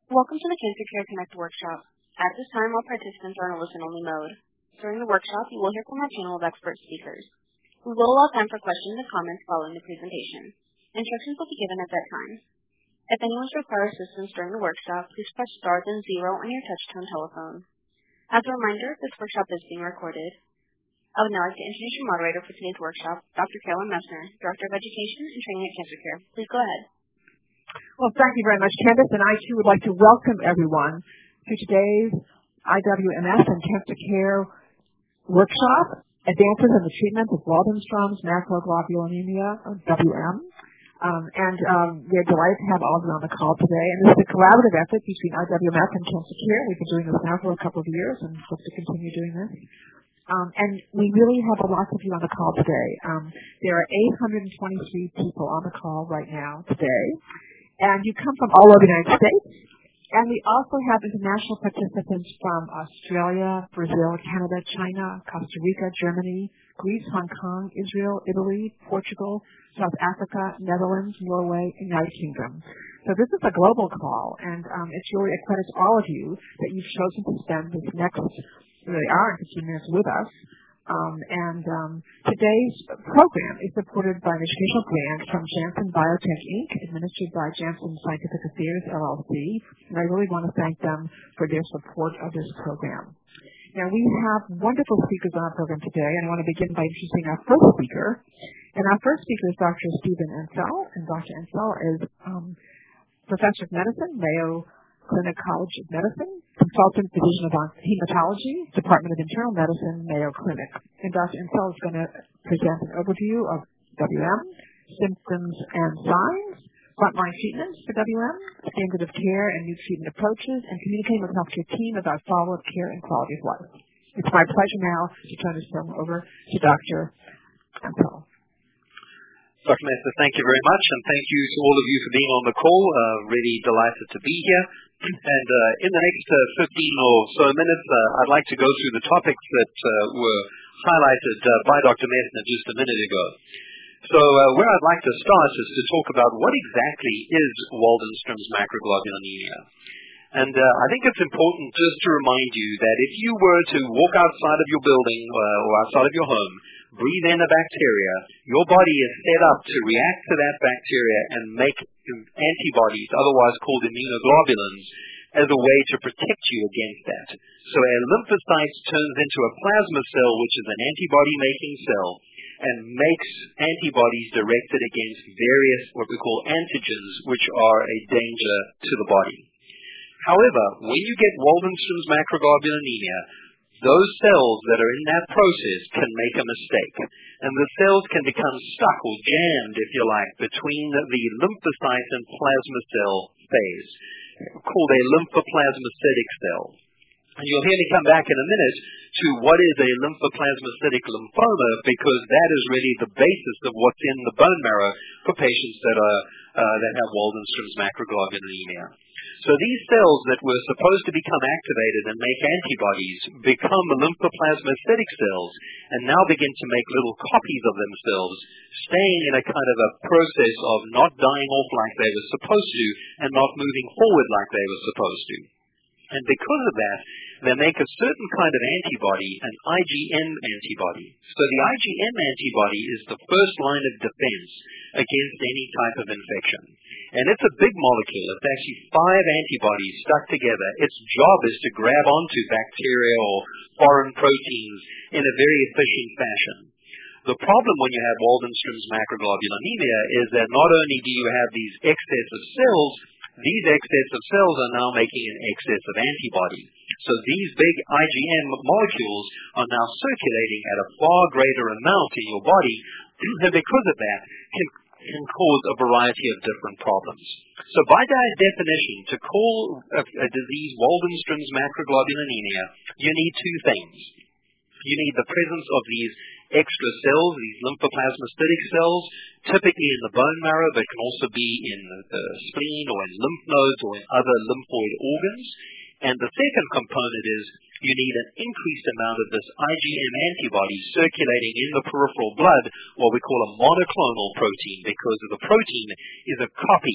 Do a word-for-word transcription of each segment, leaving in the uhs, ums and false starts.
Welcome to the Cancer Care Connect workshop. At this time, all participants are in a listen-only mode. During the workshop, you will hear from our panel of expert speakers. We will allow time for questions and comments following the presentation. Instructions will be given at that time. If anyone requires assistance during the workshop, please press star then zero on your touch-tone telephone. As a reminder, this workshop is being recorded. I would now like to introduce your moderator for today's workshop, Doctor Carolyn Messner, Director of Education and Training at Cancer Care. Please go ahead. Well, thank you very much, Candace, and I too would like to welcome everyone to today's I W M S and Cancer Care workshop, Advances in the Treatment of Waldenstrom's Macroglobulinemia, or W M. Um, and um, we're delighted to have all of you on the call today. And this is a collaborative effort between I W M S and Cancer Care. We've been doing this now for a couple of years and hope to continue doing this. Um, and we really have a lot of you on the call today. Um, there are eight hundred twenty-three people on the call right now today. And you come from all over the United States. And we also have international participants from Australia, Brazil, Canada, China, Costa Rica, Germany, Greece, Hong Kong, Israel, Italy, Portugal, South Africa, Netherlands, Norway, and United Kingdom. So this is a global call, and um, it's really a credit to all of you that you've chosen to spend this next really hour and fifteen minutes with us. Um, and um, today's program is supported by an educational grant from Janssen Biotech, Incorporated, administered by Janssen Scientific Affairs, L L C. And I really want to thank them for their support of this program. Now, we have wonderful speakers on our program today, and I want to begin by introducing our first speaker. And our first speaker is Doctor Stephen Ensel, and Doctor Ensel is um, Professor of Medicine, Mayo Clinic College of Medicine, Consultant Division of Hematology, Department of Internal Medicine, Mayo Clinic. And Doctor Ensel is going to present an overview of W M, symptoms and signs, frontline treatments for W M, standard of care and new treatment approaches, and communicating with the healthcare team about follow-up care and quality of life. It's my pleasure now to turn this program over to Doctor Ensel. Doctor Messner, thank you very much, and thank you to all of you for being on the call. Uh, really delighted to be here. And uh, in the next uh, fifteen or so minutes, uh, I'd like to go through the topics that uh, were highlighted uh, by Doctor Messner just a minute ago. So uh, where I'd like to start is to talk about what exactly is Waldenstrom's macroglobulinemia. And uh, I think it's important just to remind you that if you were to walk outside of your building uh, or outside of your home, breathe in a bacteria, your body is set up to react to that bacteria and make antibodies, otherwise called immunoglobulins, as a way to protect you against that. So a lymphocyte turns into a plasma cell, which is an antibody-making cell, and makes antibodies directed against various what we call antigens, which are a danger to the body. However, when you get Waldenstrom's macroglobulinemia, those cells that are in that process can make a mistake, and the cells can become stuck or jammed, if you like, between the lymphocyte and plasma cell phase, called a lymphoplasmacytic cell. And you'll hear me come back in a minute to what is a lymphoplasmacytic lymphoma, because that is really the basis of what's in the bone marrow for patients that are uh, that have Waldenstrom's macroglobulinemia. So these cells that were supposed to become activated and make antibodies become lymphoplasmacytic cells and now begin to make little copies of themselves, staying in a kind of a process of not dying off like they were supposed to and not moving forward like they were supposed to. And because of that, they make a certain kind of antibody, an I G M antibody. So the I G M antibody is the first line of defense against any type of infection. And it's a big molecule. It's actually five antibodies stuck together. Its job is to grab onto bacteria or foreign proteins in a very efficient fashion. The problem when you have Waldenstrom's macroglobulinemia is that not only do you have these excess of cells, these excess of cells are now making an excess of antibody. So these big I G M molecules are now circulating at a far greater amount in your body, and because of that, can, can cause a variety of different problems. So by that definition, to call a, a disease Waldenstrom's macroglobulinemia, you need two things. You need the presence of these extra cells, these lymphoplasmacytic cells, typically in the bone marrow, but can also be in the, the spleen or in lymph nodes or in other lymphoid organs. And the second component is you need an increased amount of this I G M antibody circulating in the peripheral blood, what we call a monoclonal protein, because the protein is a copy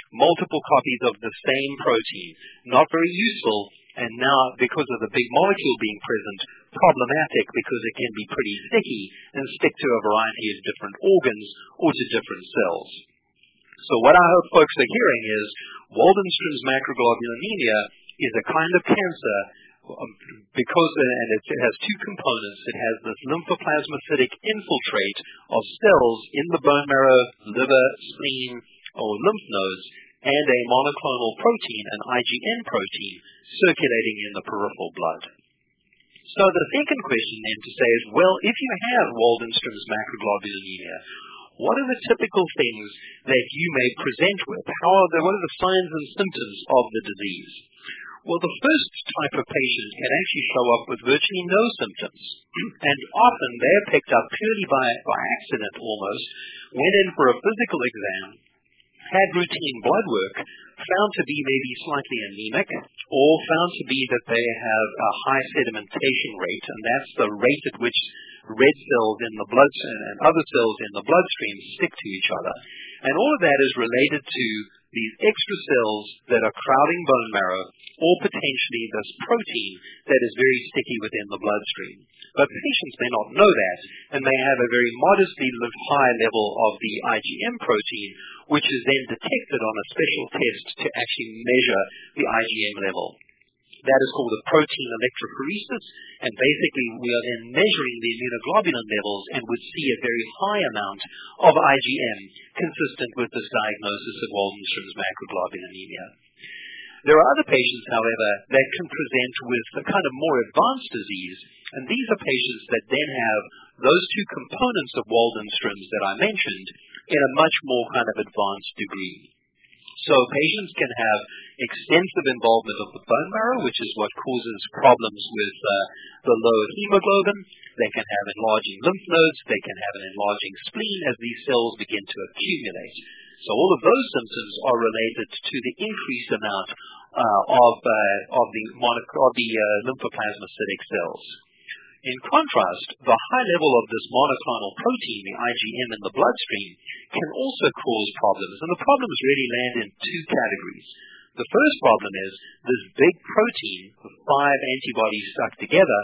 multiple copies of the same protein. Not very useful, and now, because of the big molecule being present, problematic because it can be pretty sticky and stick to a variety of different organs or to different cells. So what I hope folks are hearing is Waldenstrom's macroglobulinemia is a kind of cancer um, because and it, it has two components. It has this lymphoplasmacytic infiltrate of cells in the bone marrow, liver, spleen, or lymph nodes, and a monoclonal protein, an I G M protein, circulating in the peripheral blood. So the second question then to say is, well, if you have Waldenstrom's macroglobulinemia, what are the typical things that you may present with? How are the, what are the signs and symptoms of the disease? Well, the first type of patient can actually show up with virtually no symptoms, and often they're picked up purely by, by accident almost, went in for a physical exam, had routine blood work, found to be maybe slightly anemic, or found to be that they have a high sedimentation rate, and that's the rate at which red cells in the blood and other cells in the bloodstream stick to each other. And all of that is related to these extra cells that are crowding bone marrow, or potentially this protein that is very sticky within the bloodstream. But patients may not know that, and may have a very modestly high level of the I G M protein, which is then detected on a special test to actually measure the I G M level. That is called a protein electrophoresis, and basically we are then measuring the immunoglobulin levels and would see a very high amount of I G M consistent with this diagnosis of Waldenstrom's macroglobulinemia. There are other patients, however, that can present with a kind of more advanced disease, and these are patients that then have those two components of Waldenstrom's that I mentioned in a much more kind of advanced degree. So patients can have extensive involvement of the bone marrow, which is what causes problems with uh, the low hemoglobin. They can have enlarging lymph nodes. They can have an enlarging spleen as these cells begin to accumulate. So all of those symptoms are related to the increased amount uh, of, uh, of the, monoc- of the uh, lymphoplasmacytic cells. In contrast, the high level of this monoclonal protein, the I G M in the bloodstream, can also cause problems. And the problems really land in two categories. The first problem is this big protein, with five antibodies stuck together,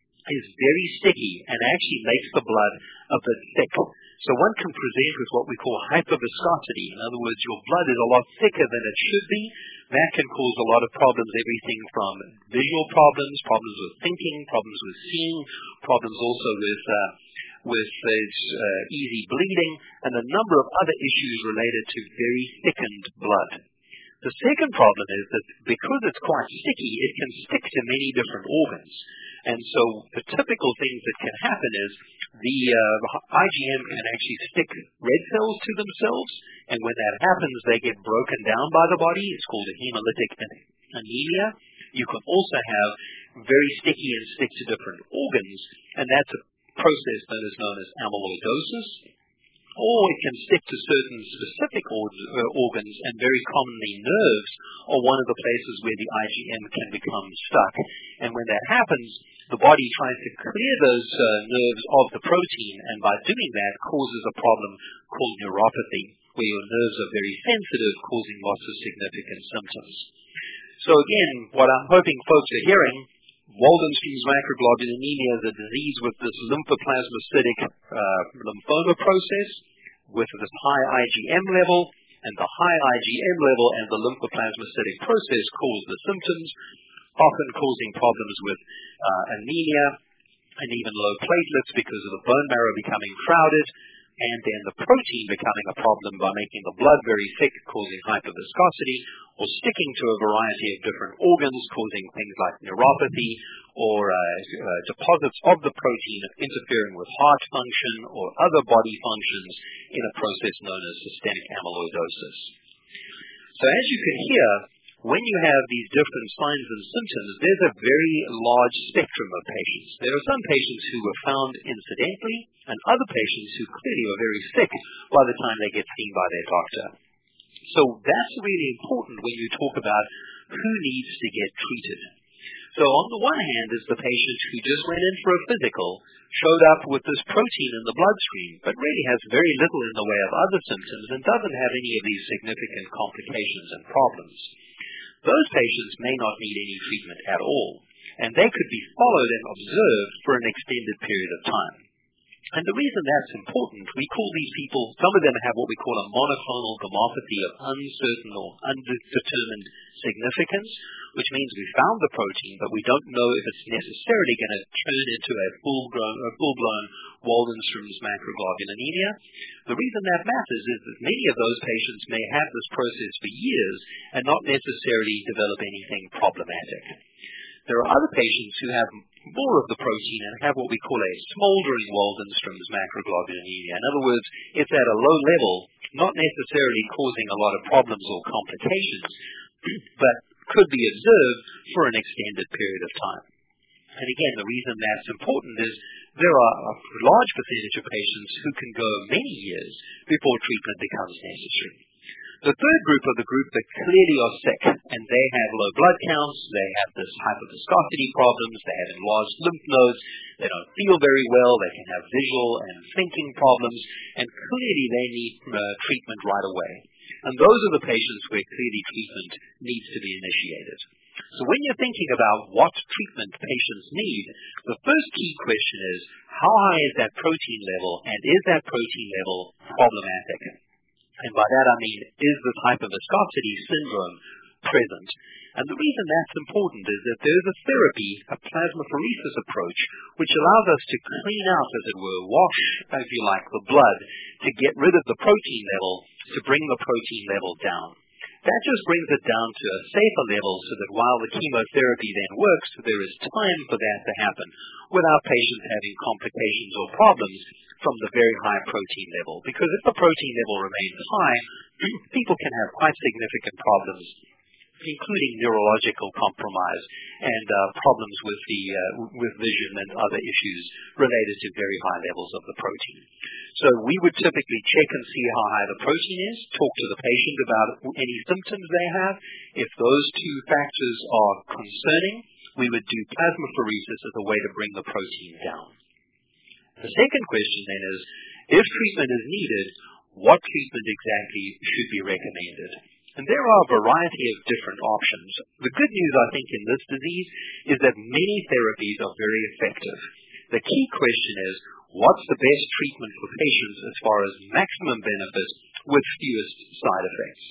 is very sticky and actually makes the blood a bit thick. So one can present with what we call hyperviscosity. In other words, your blood is a lot thicker than it should be. That can cause a lot of problems, everything from visual problems, problems with thinking, problems with seeing, problems also with uh, with uh, easy bleeding, and a number of other issues related to very thickened blood. The second problem is that because it's quite sticky, it can stick to many different organs. And so the typical things that can happen is the uh, I G M can actually stick red cells to themselves, and when that happens, they get broken down by the body. It's called a hemolytic anemia. You can also have very sticky and stick to different organs, and that's a process that is known as amyloidosis. Or it can stick to certain specific or, uh, organs, and very commonly nerves are one of the places where the I G M can become stuck. And when that happens, the body tries to clear those uh, nerves of the protein, and by doing that causes a problem called neuropathy, where your nerves are very sensitive, causing lots of significant symptoms. So again, what I'm hoping folks are hearing, Waldenstrom's macroglobulinemia is a disease with this lymphoplasmacytic uh, lymphoma process, with this high I G M level, and the high I G M level and the lymphoplasmacytic process cause the symptoms, often causing problems with uh, anemia and even low platelets because of the bone marrow becoming crowded, and then the protein becoming a problem by making the blood very thick, causing hyperviscosity, or sticking to a variety of different organs, causing things like neuropathy, or uh, uh, deposits of the protein interfering with heart function or other body functions in a process known as systemic amyloidosis. So as you can hear, when you have these different signs and symptoms, there's a very large spectrum of patients. There are some patients who were found incidentally, and other patients who clearly are very sick by the time they get seen by their doctor. So that's really important when you talk about who needs to get treated. So on the one hand is the patient who just went in for a physical, showed up with this protein in the bloodstream, but really has very little in the way of other symptoms and doesn't have any of these significant complications and problems. Those patients may not need any treatment at all, and they could be followed and observed for an extended period of time. And the reason that's important, we call these people, some of them have what we call a monoclonal gammopathy of uncertain or undetermined significance, which means we found the protein, but we don't know if it's necessarily going to turn into a full-grown, a full-blown Waldenström's macroglobulinemia. The reason that matters is that many of those patients may have this process for years and not necessarily develop anything problematic. There are other patients who have more of the protein and have what we call a smoldering Waldenström's macroglobulinemia. In other words, it's at a low level, not necessarily causing a lot of problems or complications, but could be observed for an extended period of time. And again, the reason that's important is there are a large percentage of patients who can go many years before treatment becomes necessary. The third group are the group that clearly are sick, and they have low blood counts, they have this hyperviscosity problems, they have enlarged lymph nodes, they don't feel very well, they can have visual and thinking problems, and clearly they need uh, treatment right away. And those are the patients where clearly treatment needs to be initiated. So when you're thinking about what treatment patients need, the first key question is, how high is that protein level, and is that protein level problematic? And by that I mean, is this hyperviscosity syndrome present? And the reason that's important is that there's a therapy, a plasmapheresis approach, which allows us to clean out, as it were, wash, if you like, the blood, to get rid of the protein level, to bring the protein level down. That just brings it down to a safer level so that while the chemotherapy then works, there is time for that to happen without patients having complications or problems from the very high protein level. Because if the protein level remains high, people can have quite significant problems, including neurological compromise and uh, problems with the uh, with vision and other issues related to very high levels of the protein. So we would typically check and see how high the protein is, talk to the patient about any symptoms they have. If those two factors are concerning, we would do plasmapheresis as a way to bring the protein down. The second question then is, if treatment is needed, what treatment exactly should be recommended? And there are a variety of different options. The good news, I think, in this disease is that many therapies are very effective. The key question is, what's the best treatment for patients as far as maximum benefit with fewest side effects?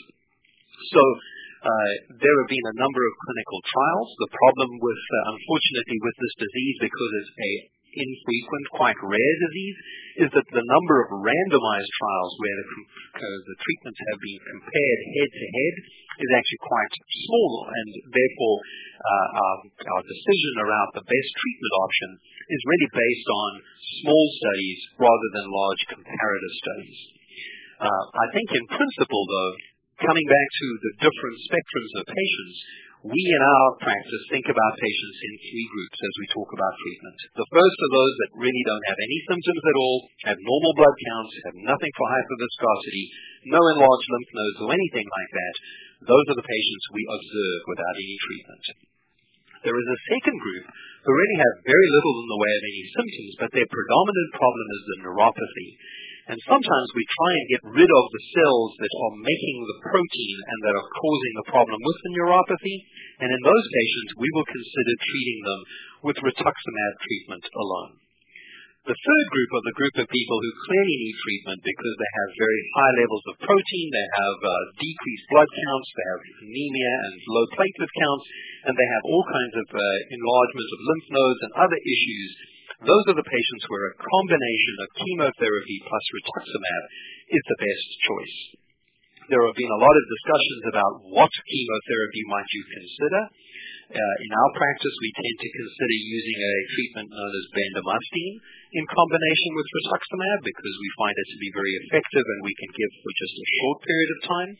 So uh, there have been a number of clinical trials. The problem with, uh, unfortunately, with this disease, because it's a infrequent, quite rare disease, is that the number of randomized trials where the, uh, the treatments have been compared head-to-head is actually quite small, and therefore uh, our, our decision around the best treatment option is really based on small studies rather than large comparative studies. Uh, I think in principle, though, coming back to the different spectrums of patients, we in our practice think about patients in three groups as we talk about treatment. The first are those that really don't have any symptoms at all, have normal blood counts, have nothing for hyperviscosity, no enlarged lymph nodes or anything like that. Those are the patients we observe without any treatment. There is a second group who really have very little in the way of any symptoms, but their predominant problem is the neuropathy. And sometimes we try and get rid of the cells that are making the protein and that are causing the problem with the neuropathy. And in those patients, we will consider treating them with rituximab treatment alone. The third group are the group of people who clearly need treatment because they have very high levels of protein, they have uh, decreased blood counts, they have anemia and low platelet counts, and they have all kinds of uh, enlargement of lymph nodes and other issues. Those are the patients where a combination of chemotherapy plus rituximab is the best choice. There have been a lot of discussions about what chemotherapy might you consider. Uh, in our practice, we tend to consider using a treatment known as bendamustine in combination with rituximab because we find it to be very effective and we can give for just a short period of time.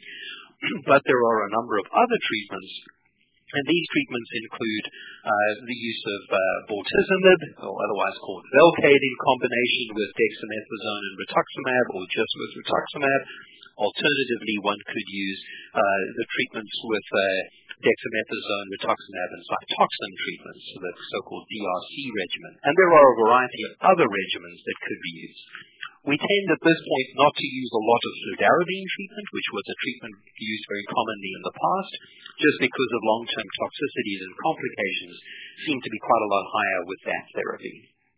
But there are a number of other treatments. And these treatments include uh, the use of uh, bortezomib, or otherwise called Velcade, in combination with dexamethasone and rituximab, or just with rituximab. Alternatively, one could use uh, the treatments with uh, dexamethasone, rituximab, and Cytoxan treatments, so the so-called D R C regimen. And there are a variety of other regimens that could be used. We tend at this point not to use a lot of fludarabine treatment, which was a treatment used very commonly in the past, just because of long-term toxicities and complications seem to be quite a lot higher with that therapy.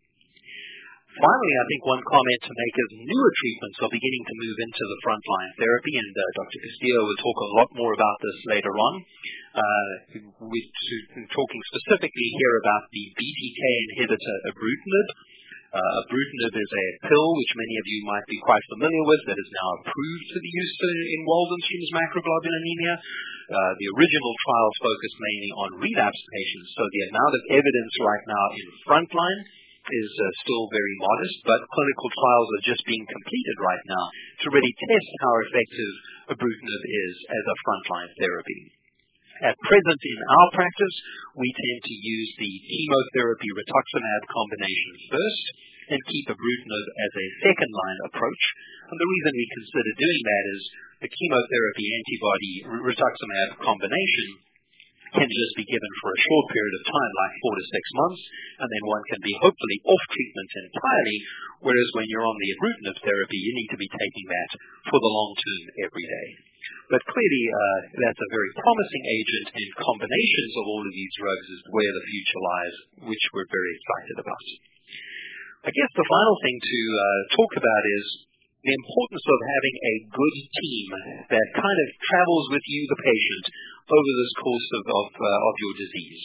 Finally, I think one comment to make is newer treatments are beginning to move into the frontline therapy, and uh, Doctor Castillo will talk a lot more about this later on. Uh, we're talking specifically here about the B T K inhibitor ibrutinib. Uh, ibrutinib is a pill which many of you might be quite familiar with that is now approved for the use in Waldenstrom's macroglobulinemia. Uh, the original trials focused mainly on relapsed patients, so the amount of evidence right now in frontline is uh, still very modest, but clinical trials are just being completed right now to really test how effective ibrutinib is as a frontline therapy. At present in our practice, we tend to use the chemotherapy rituximab combination first and keep ibrutinib as a second-line approach. And the reason we consider doing that is the chemotherapy antibody rituximab combination can just be given for a short period of time, like four to six months, and then one can be hopefully off treatment entirely, whereas when you're on the ibrutinib therapy, you need to be taking that for the long term every day. But clearly, uh, that's a very promising agent, and combinations of all of these drugs is where the future lies, which we're very excited about. I guess the final thing to uh, talk about is the importance of having a good team that kind of travels with you, the patient, over this course of, of, uh, of your disease.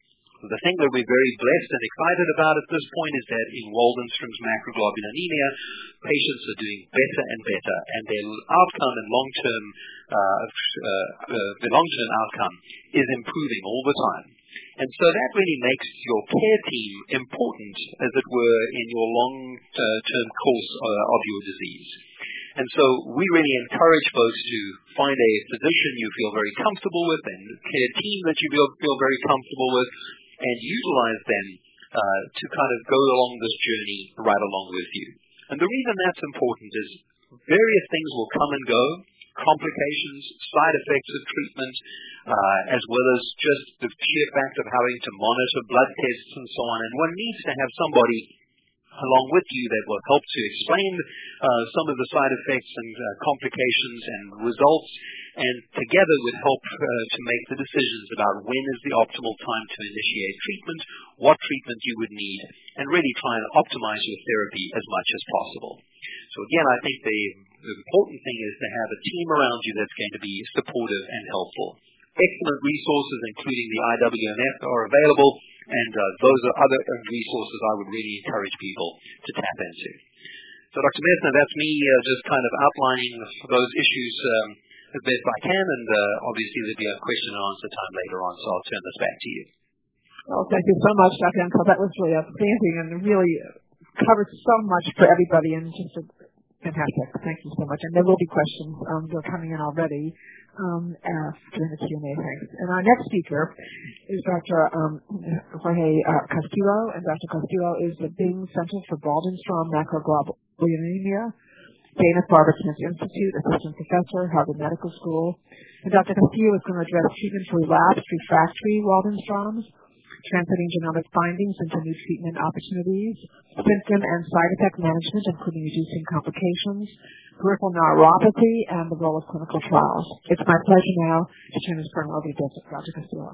The thing that we're very blessed and excited about at this point is that in Waldenstrom's macroglobulinemia, patients are doing better and better, and their outcome and long-term, uh, uh, uh, the long-term outcome is improving all the time. And so that really makes your care team important, as it were, in your long-term course uh, of your disease. And so we really encourage folks to find a physician you feel very comfortable with and a care team that you feel, feel very comfortable with, and utilize them uh, to kind of go along this journey right along with you. And the reason that's important is various things will come and go, complications, side effects of treatment, uh, as well as just the sheer fact of having to monitor blood tests and so on. And one needs to have somebody along with you that will help to explain uh, some of the side effects and uh, complications and results, and together would help uh, to make the decisions about when is the optimal time to initiate treatment, what treatment you would need, and really try and optimize your therapy as much as possible. So again, I think the, the important thing is to have a team around you that's going to be supportive and helpful. Excellent resources, including the I W M F, are available, and uh, those are other resources I would really encourage people to tap into. So Doctor Messner, that's me uh, just kind of outlining those issues um, as best I can, and uh, obviously there'll be a question and answer time later on, so I'll turn this back to you. Well, thank you so much, Doctor Anctil. That was really outstanding and really covered so much for everybody, and just a fantastic. Thank you so much. And there will be questions. Um, they're coming in already um, uh, during the Q and A. Thanks. And our next speaker is Doctor Um, Jorge uh, Castillo, and Doctor Castillo is the Bing Center for Waldenstrom Macroglobulinemia, Dana-Farber Cancer Institute, Assistant Professor, Harvard Medical School. And Doctor Castillo is going to address treatment for relapsed refractory Waldenstrom's, translating genomic findings into new treatment opportunities, symptom and side effect management, including reducing complications, peripheral neuropathy, and the role of clinical trials. It's my pleasure now to turn this program over to Doctor Castillo.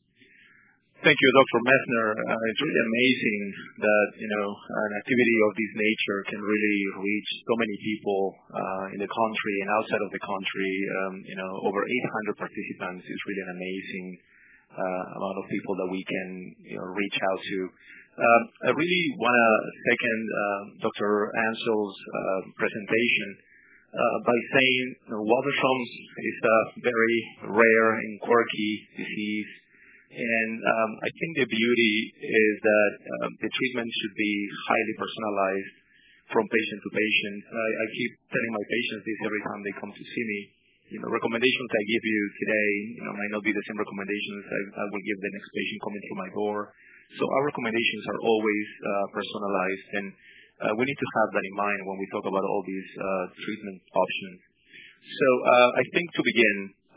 Thank you, Doctor Messner. Uh, it's really amazing that, you know, an activity of this nature can really reach so many people uh, in the country and outside of the country. Um, you know, over eight hundred participants is really an amazing Uh, amount of people that we can, you know, reach out to. Um, I really want to second uh, Doctor Anctil's uh, presentation uh, by saying, you know, Waldenstrom's is a very rare and quirky disease, and um, I think the beauty is that um, the treatment should be highly personalized from patient to patient. I, I keep telling my patients this every time they come to see me. You know, recommendations I give you today, you know, might not be the same recommendations I, I will give the next patient coming through my door. So our recommendations are always uh, personalized, and uh, we need to have that in mind when we talk about all these uh, treatment options. So uh, I think to begin,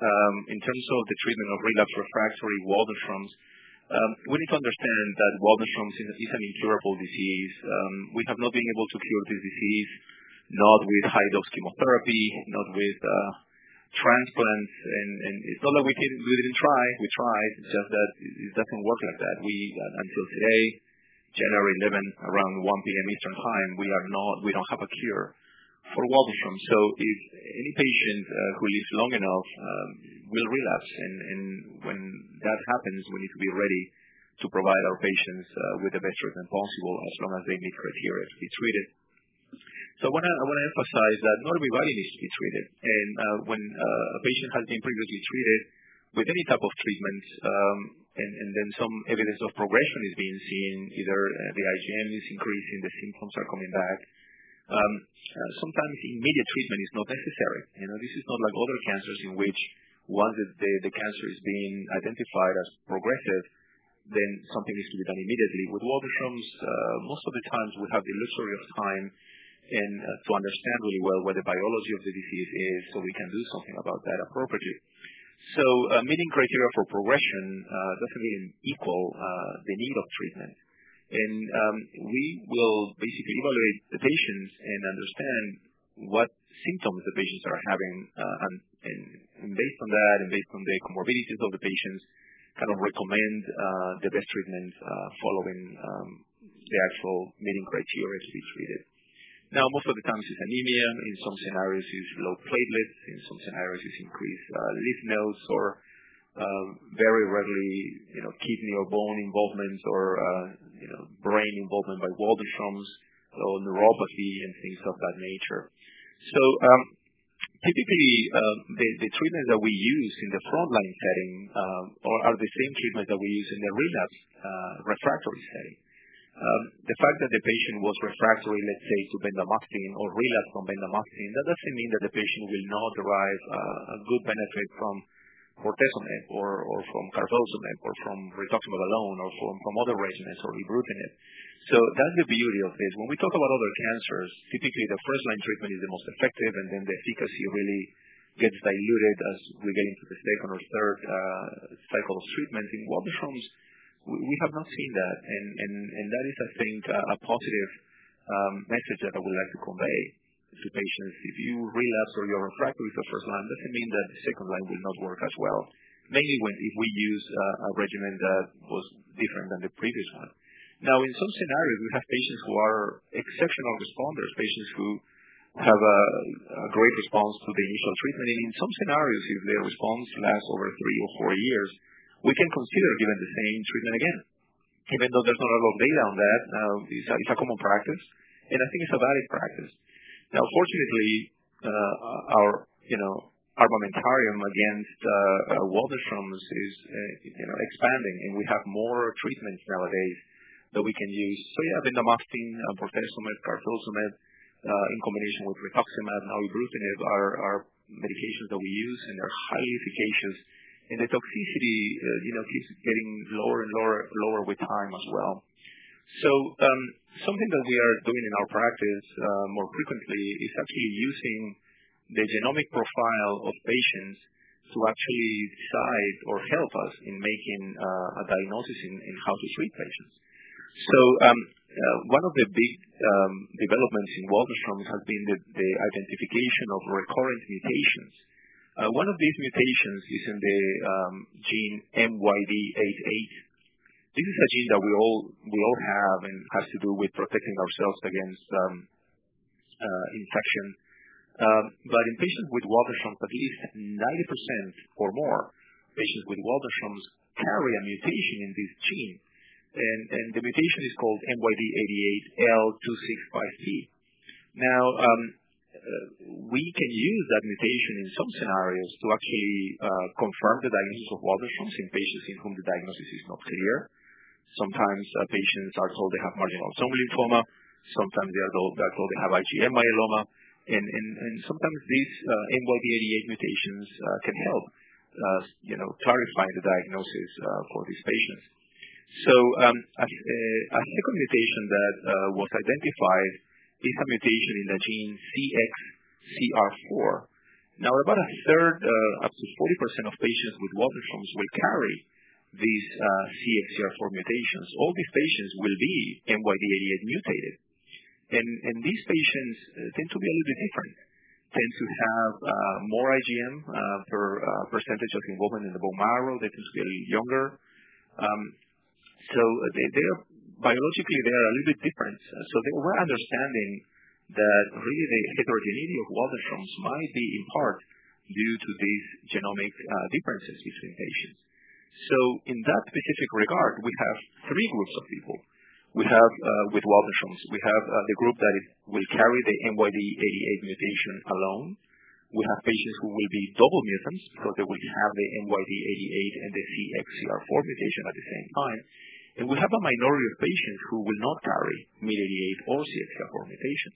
um, in terms of the treatment of relapse refractory Waldenstrom's, um, we need to understand that Waldenstrom's is, is an incurable disease. Um, we have not been able to cure this disease, not with high-dose chemotherapy, not with uh, transplants, and, and it's not that we didn't, we didn't try. We tried. It's just that it doesn't work like that. We uh, until today, January eleventh, around one p.m. Eastern Time, we are not. We don't have a cure for Waldenstrom's. So if any patient uh, who lives long enough um, will relapse, and, and when that happens, we need to be ready to provide our patients uh, with the best treatment possible, as long as they meet criteria to be treated. So I want to I want to emphasize that not everybody needs to be treated, and uh, when uh, a patient has been previously treated with any type of treatment, um, and, and then some evidence of progression is being seen, either uh, the I G M is increasing, the symptoms are coming back. Um, uh, sometimes immediate treatment is not necessary. You know, this is not like other cancers in which once the, the, the cancer is being identified as progressive, then something needs to be done immediately. With Waldenstrom's, uh, most of the times we have the luxury of time and uh, to understand really well what the biology of the disease is, so we can do something about that appropriately. So uh, meeting criteria for progression uh, doesn't really equal uh, the need of treatment. And um, we will basically evaluate the patients and understand what symptoms the patients are having, uh, and, and, and based on that and based on the comorbidities of the patients, kind of recommend uh, the best treatment uh, following um, the actual meeting criteria to be treated. Now, most of the times it's anemia. In some scenarios, it's low platelets. In some scenarios, it's increased uh, lymph nodes, or uh, very rarely, you know, kidney or bone involvement, or uh, you know, brain involvement by Waldenstrom's, or neuropathy and things of that nature. So um, typically, uh, the, the treatments that we use in the frontline setting uh, are the same treatments that we use in the relapse uh, refractory setting. Um, the fact that the patient was refractory, let's say, to bendamustine or relapsed on bendamustine, that doesn't mean that the patient will not derive uh, a good benefit from bortezomib or, or from carfilzomib or from rituximab alone or from, from other regimens or ibrutinib. So that's the beauty of this. When we talk about other cancers, typically the first-line treatment is the most effective, and then the efficacy really gets diluted as we get into the second or third uh, cycle of treatment. In Waldenstrom's, we, we have not seen that, and, and, and that is, I think, a, a positive um, message that I would like to convey to patients. If you relapse or you're refractory to first line, doesn't mean that the second line will not work as well. Mainly when if we use uh, a regimen that was different than the previous one. Now, in some scenarios, we have patients who are exceptional responders, patients who have a, a great response to the initial treatment. And in some scenarios, if their response lasts over three or four years, we can consider giving the same treatment again. Even though there's not a lot of data on that, uh, it's, a, it's a common practice, and I think it's a valid practice. Now, fortunately, uh, our, you know, armamentarium against uh, uh, Waldenstrom's is, uh, you know, expanding, and we have more treatments nowadays that we can use. So yeah, bendamustine, uh, bortezomib, carfilzomib, uh, in combination with rituximab, now ibrutinib, are, are medications that we use, and they're highly efficacious. And the toxicity, uh, you know, keeps getting lower and lower, lower with time as well. So um, something that we are doing in our practice uh, more frequently is actually using the genomic profile of patients to actually decide or help us in making uh, a diagnosis in, in how to treat patients. So um, uh, one of the big um, developments in Waldenstrom's has been the, the identification of recurrent mutations. Uh, one of these mutations is in the um, gene M Y D eighty-eight. This is a gene that we all we all have and has to do with protecting ourselves against um, uh, infection. Um, but in patients with Waldenstrom's, at least ninety percent or more patients with Waldenstrom's carry a mutation in this gene. And, and the mutation is called M Y D eighty-eight L two sixty-five P. Now, um, uh, we can use that mutation in some scenarios to actually uh, confirm the diagnosis of Waldenstrom's in patients in whom the diagnosis is not clear. Sometimes uh, patients are told they have marginal zone lymphoma. Sometimes they are told, they are told they have I G M myeloma. And, and, and sometimes these uh, M Y D eighty-eight mutations uh, can help, uh, you know, clarify the diagnosis uh, for these patients. So um, a, a second mutation that uh, was identified is a mutation in the gene C X C R four. Now, about a third, uh, up to forty percent of patients with Waldenstrom's will carry these uh, C X C R four mutations. All these patients will be M Y D eighty-eight mutated. And, and these patients uh, tend to be a little bit different, tend to have uh, more I G M uh, per uh, percentage of involvement in the bone marrow. They tend to be a little younger. Um, so they, they are, biologically, they are a little bit different. So they were understanding that really the heterogeneity of Waldenstrom's might be in part due to these genomic uh, differences between patients. So in that specific regard, we have three groups of people. We have uh, with Waldenstrom's, we have uh, the group that is, will carry the M Y D eighty-eight mutation alone. We have patients who will be double mutants because they will have the M Y D eighty-eight and the C X C R four mutation at the same time. And we have a minority of patients who will not carry M Y D eighty-eight or C X C R four mutations.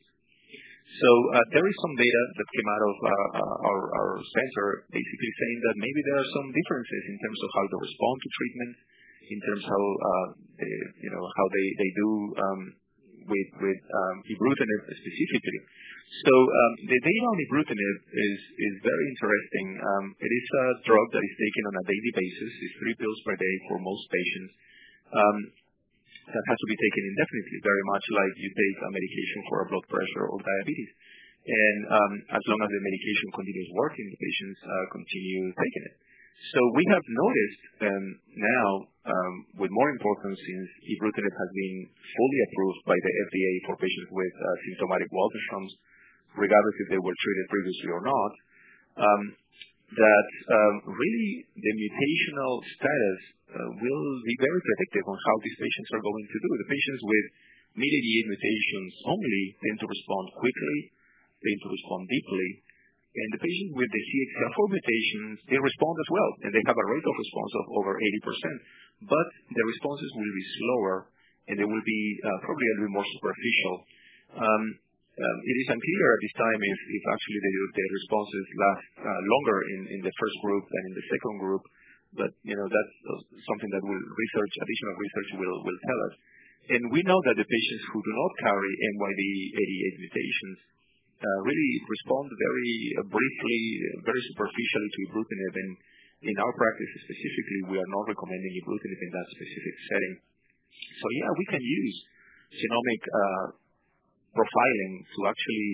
So uh, there is some data that came out of uh, uh, our, our center basically saying that maybe there are some differences in terms of how they respond to treatment, in terms of how uh, they, you know how they they do um, with with um, ibrutinib specifically. So um, the data on ibrutinib is is very interesting. Um, it is a drug that is taken on a daily basis. It's three pills per day for most patients. Um, that has to be taken indefinitely, very much like you take a medication for a blood pressure or diabetes. And um, as long as the medication continues working, the patients uh, continue taking it. So we have noticed um, now, um, with more importance since ibrutinib has been fully approved by the F D A for patients with uh, symptomatic Waldenstrom's, regardless if they were treated previously or not, um, that um, really the mutational status uh, will be very predictive on how these patients are going to do. The patients with M Y D eighty-eight mutations only tend to respond quickly, tend to respond deeply, and the patients with the C X C R four mutations, they respond as well, and they have a rate of response of over eighty percent, but the responses will be slower, and they will be uh, probably a little more superficial. Um, Um, it is unclear at this time if, if actually the, the responses last uh, longer in, in the first group than in the second group, but you know that's something that will research, additional research will, will tell us. And we know that the patients who do not carry M Y D eighty-eight mutations uh, really respond very uh, briefly, very superficially to ibrutinib, and in our practice specifically, we are not recommending ibrutinib in that specific setting. So yeah, we can use genomic uh, profiling to actually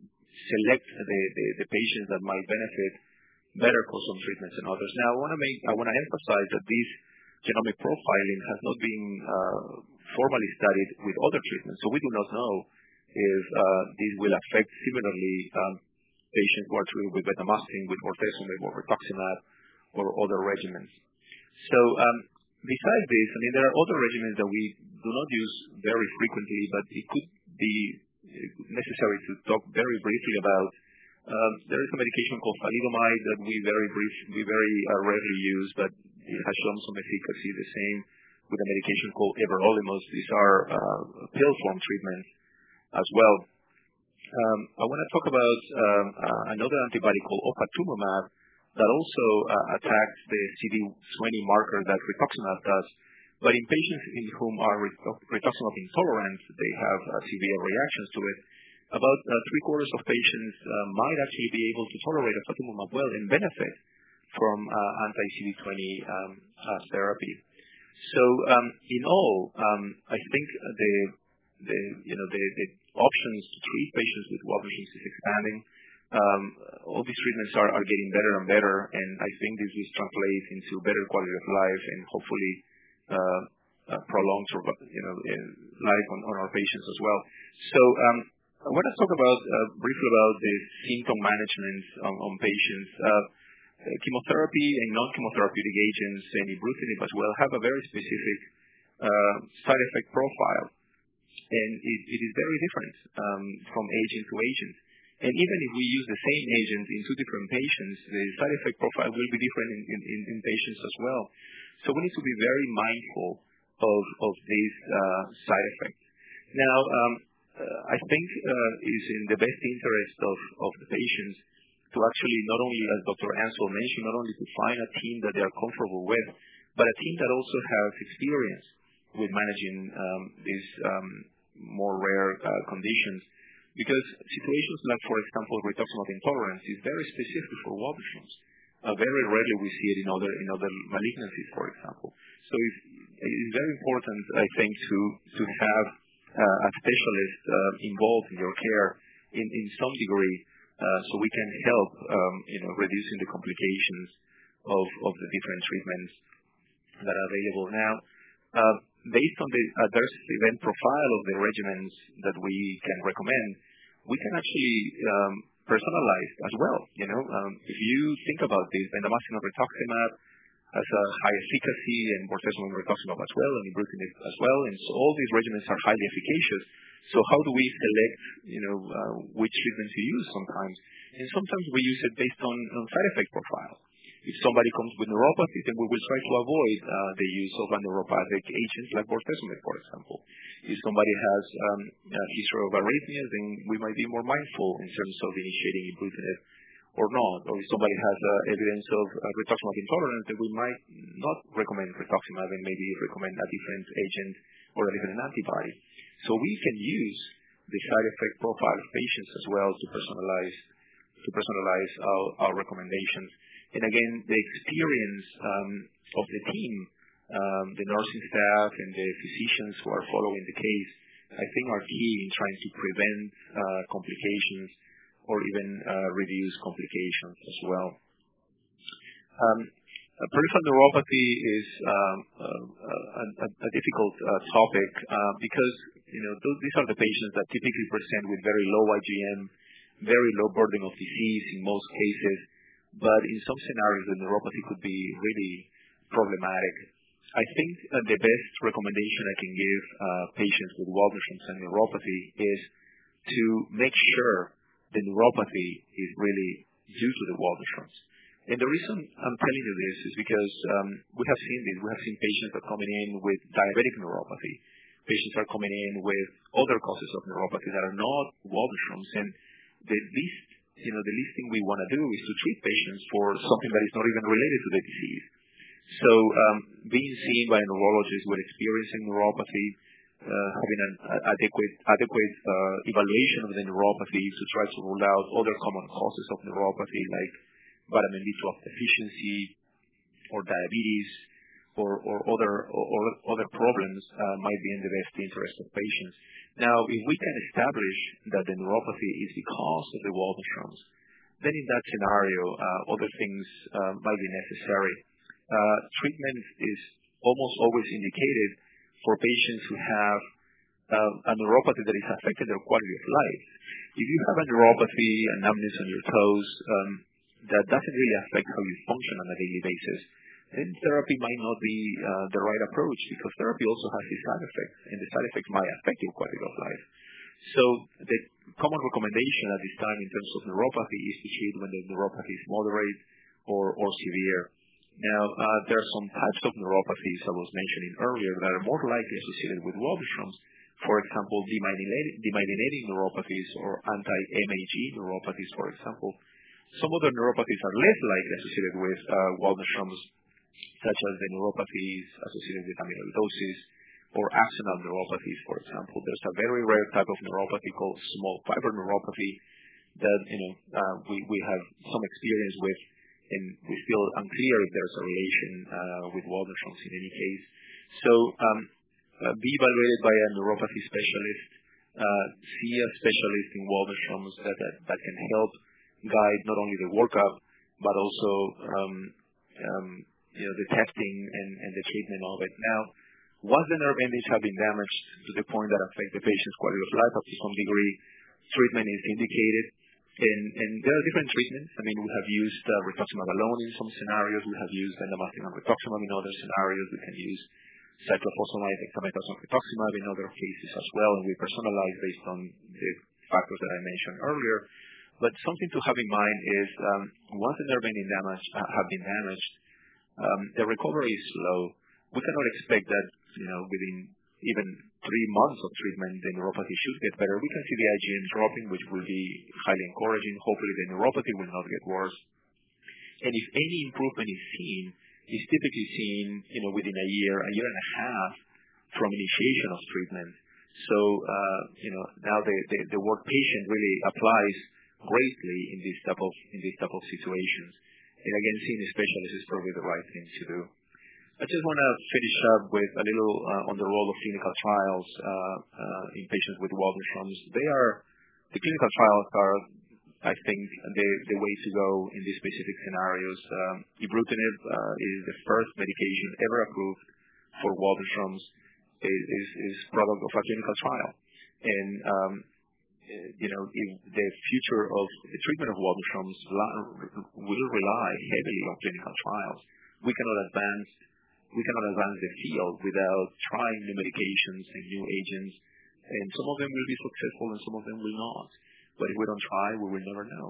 select the, the, the patients that might benefit better for some treatments than others. Now, I want to make, I want to emphasize that this genomic profiling has not been uh, formally studied with other treatments, so we do not know if uh, these will affect similarly um, patients who are treated with bendamustine, with bortezomib, or rituximab, or other regimens. So um, besides this, I mean, there are other regimens that we do not use very frequently, but it could be necessary to talk very briefly about. Um, there is a medication called thalidomide that we very brief, we very uh, rarely use, but it has shown some efficacy. The same with a medication called everolimus. These are uh, pill form treatments as well. Um, I want to talk about um, uh, another antibody called ofatumumab that also uh, attacks the C D twenty marker that rituximab does. But in patients in whom are rituximab intolerant, they have uh, severe reactions to it. About uh, three quarters of patients uh, might actually be able to tolerate ofatumumab well and benefit from uh, anti-C D twenty um, uh, therapy. So um, in all, um, I think the the you know the, the options to treat patients with Waldenstrom's is expanding. Um, all these treatments are, are getting better and better, and I think this will translate into better quality of life and hopefully uh, uh, prolonged you know life on, on our patients as well. So um, I want to talk about uh, briefly about the symptom management on, on patients. Uh, chemotherapy and non-chemotherapeutic agents and ibrutinib as well have a very specific uh, side effect profile, and it, it is very different um, from agent to agent. And even if we use the same agent in two different patients, the side effect profile will be different in, in, in patients as well. So we need to be very mindful of, of these uh, side effects. Now, um, uh, I think uh, it is in the best interest of, of the patients to actually not only, as Doctor Ansel mentioned, not only to find a team that they are comfortable with, but a team that also has experience with managing um, these um, more rare uh, conditions. Because situations like, for example, rituximab intolerance is very specific for Waldenstrom's. Uh, very rarely we see it in other in other malignancies, for example. So it's, it's very important, I think, to to have uh, a specialist uh, involved in your care in, in some degree, uh, so we can help, um, you know, reducing the complications of of the different treatments that are available now. Uh, based on the adverse event profile of the regimens that we can recommend, we can actually um, personalize as well. You know, um, if you think about this, bendamustine and rituximab has a high efficacy, and bortezomib and rituximab as well, and ibrutinib as well, and so all these regimens are highly efficacious. So how do we select, you know, uh, which treatment to use sometimes? And sometimes we use it based on, on side effect profile. If somebody comes with neuropathy, then we will try to avoid uh, the use of a neuropathic agent like bortezomib, for example. If somebody has um, a history of arrhythmias, then we might be more mindful in terms of initiating ibrutinib or not. Or if somebody has uh, evidence of uh, rituximab intolerance, then we might not recommend rituximab and maybe recommend a different agent or a different antibody. So we can use the side effect profile of patients as well to personalize to personalize our, our recommendations. And again, the experience um, of the team, um, the nursing staff and the physicians who are following the case, I think are key in trying to prevent uh, complications or even uh, reduce complications as well. Um, peripheral neuropathy is um, uh, a, a, a difficult uh, topic uh, because you know th- these are the patients that typically present with very low I G M, very low burden of disease in most cases. But in some scenarios, the neuropathy could be really problematic. I think uh, the best recommendation I can give uh, patients with Waldenstrom's and neuropathy is to make sure the neuropathy is really due to the Waldenstrom's. And the reason I'm telling you this is because um, we have seen this. We have seen patients that are coming in with diabetic neuropathy. Patients are coming in with other causes of neuropathy that are not Waldenstrom's. And the least You know, the least thing we want to do is to treat patients for something that is not even related to the disease. So um, being seen by a neurologist with experiencing neuropathy, uh, having an adequate adequate uh, evaluation of the neuropathy to try to rule out other common causes of neuropathy like vitamin B twelve deficiency or diabetes or, or other or other problems uh, might be in the best interest of patients. Now, if we can establish that the neuropathy is because of the Waldenstrom's, then in that scenario, uh, other things uh, might be necessary. Uh, treatment is almost always indicated for patients who have uh, a neuropathy that is affecting their quality of life. If you have a neuropathy, a numbness on your toes, um, that doesn't really affect how you function on a daily basis, then therapy might not be uh, the right approach because therapy also has its side effects, and the side effects might affect your quality of life. So the common recommendation at this time in terms of neuropathy is to treat when the neuropathy is moderate or, or severe. Now, uh, there are some types of neuropathies I was mentioning earlier that are more likely associated with Waldenstrom's. For example, demyelinating, demyelinating neuropathies or anti-M A G neuropathies, for example. Some other neuropathies are less likely associated with uh, Waldenstrom's, such as the neuropathies associated with amyloidosis or axonal neuropathies, for example. There's a very rare type of neuropathy called small fiber neuropathy that you know uh, we, we have some experience with, and we're still unclear if there's a relation uh, with Waldenstrom's in any case. So um, uh, be evaluated by a neuropathy specialist. Uh, see a specialist in Waldenstrom's that, that, that can help guide not only the workup, but also um, um, you know, the testing and, and the treatment of it. Now, once the nerve endings have been damaged to the point that affect the patient's quality of life up to some degree, treatment is indicated. And, and there are different treatments. I mean, we have used uh, rituximab alone in some scenarios. We have used bendamustine and rituximab in other scenarios. We can use cyclophosphamide, dexamethasone, rituximab in other cases as well. And we personalize based on the factors that I mentioned earlier. But something to have in mind is um, once the nerve endings damage, uh, have been damaged, um, the recovery is slow. We cannot expect that, you know, within even three months of treatment, the neuropathy should get better. We can see the I G M dropping, which will be highly encouraging. Hopefully the neuropathy will not get worse. And if any improvement is seen, it's typically seen, you know, within a year, a year and a half from initiation of treatment. So, uh, you know, now the, the, the word patient really applies greatly in this type of in this type of situations. And again, seeing a specialist is probably the right thing to do. I just want to finish up with a little uh, on the role of clinical trials uh, uh, in patients with Waldenstrom's. They are the clinical trials are, I think, the the way to go in these specific scenarios. Um, ibrutinib uh, is the first medication ever approved for Waldenstrom's. Is, is, is product of a clinical trial, and um, you know, if the future of the treatment of Waldenstrom's will rely heavily on clinical trials. We cannot advance, we cannot advance the field without trying new medications and new agents, and some of them will be successful and some of them will not. But if we don't try, we will never know.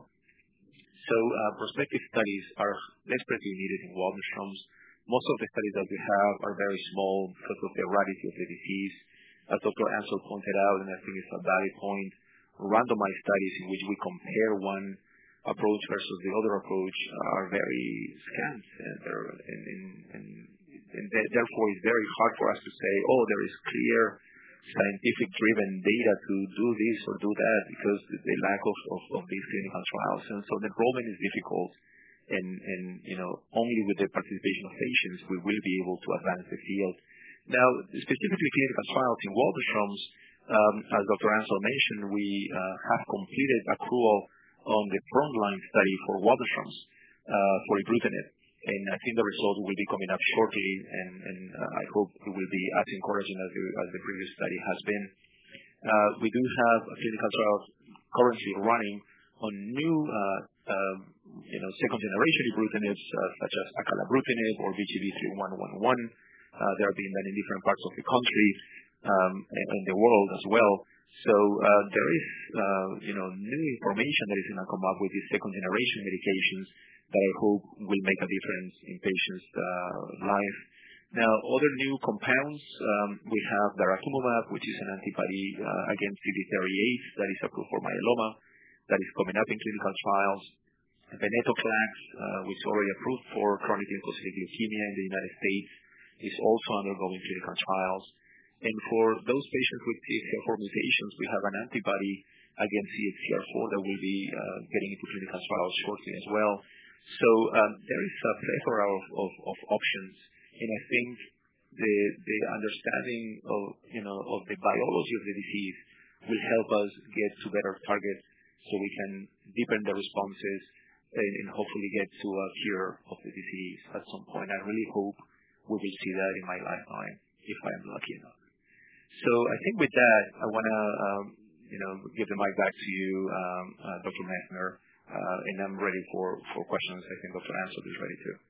So uh, prospective studies are desperately needed in Waldenstrom's. Most of the studies that we have are very small because of the rarity of the disease. As Doctor Ansel pointed out, and I think it's a valid point, randomized studies in which we compare one approach versus the other approach are very scant, and, and, and, and therefore it's very hard for us to say, oh, there is clear scientific-driven data to do this or do that, because the lack of, of, of these clinical trials. And so the enrollment is difficult. And, and, you know, only with the participation of patients we will be able to advance the field. Now, specifically clinical trials in Waldenstrom's, um, as Doctor Ansel mentioned, we uh, have completed accrual on the frontline study for Waldenstrom's uh, for ibrutinib. And I think the results will be coming up shortly, and, and uh, I hope it will be as encouraging as the, as the previous study has been. Uh, we do have a clinical trial currently running on new uh, um, you know, second-generation ibrutinibs, uh, such as acalabrutinib or B G B three one one one. Uh, they are being done in different parts of the country um, and, and the world as well. So uh, there is, uh, you know, new information that is going to come up with these second-generation medications that I hope will make a difference in patients' uh, life. Now, other new compounds, um, we have daratumumab, which is an antibody uh, against C D thirty-eight that is approved for myeloma, that is coming up in clinical trials. Venetoclax, uh, which is already approved for chronic lymphocytic leukemia in the United States, is also undergoing clinical trials. And for those patients with C X C R four mutations, we have an antibody against C X C R four that will be uh, getting into clinical trials shortly as well. So um, there is a plethora of, of, of options, and I think the the understanding of you know of the biology of the disease will help us get to better targets, so we can deepen the responses and, and hopefully get to a cure of the disease at some point. I really hope we will see that in my lifetime, if I am lucky enough. So I think with that, I want to um, you know give the mic back to you, um, uh, Doctor Messner, uh, and I'm ready for, for questions. I think Doctor Ansel is ready too.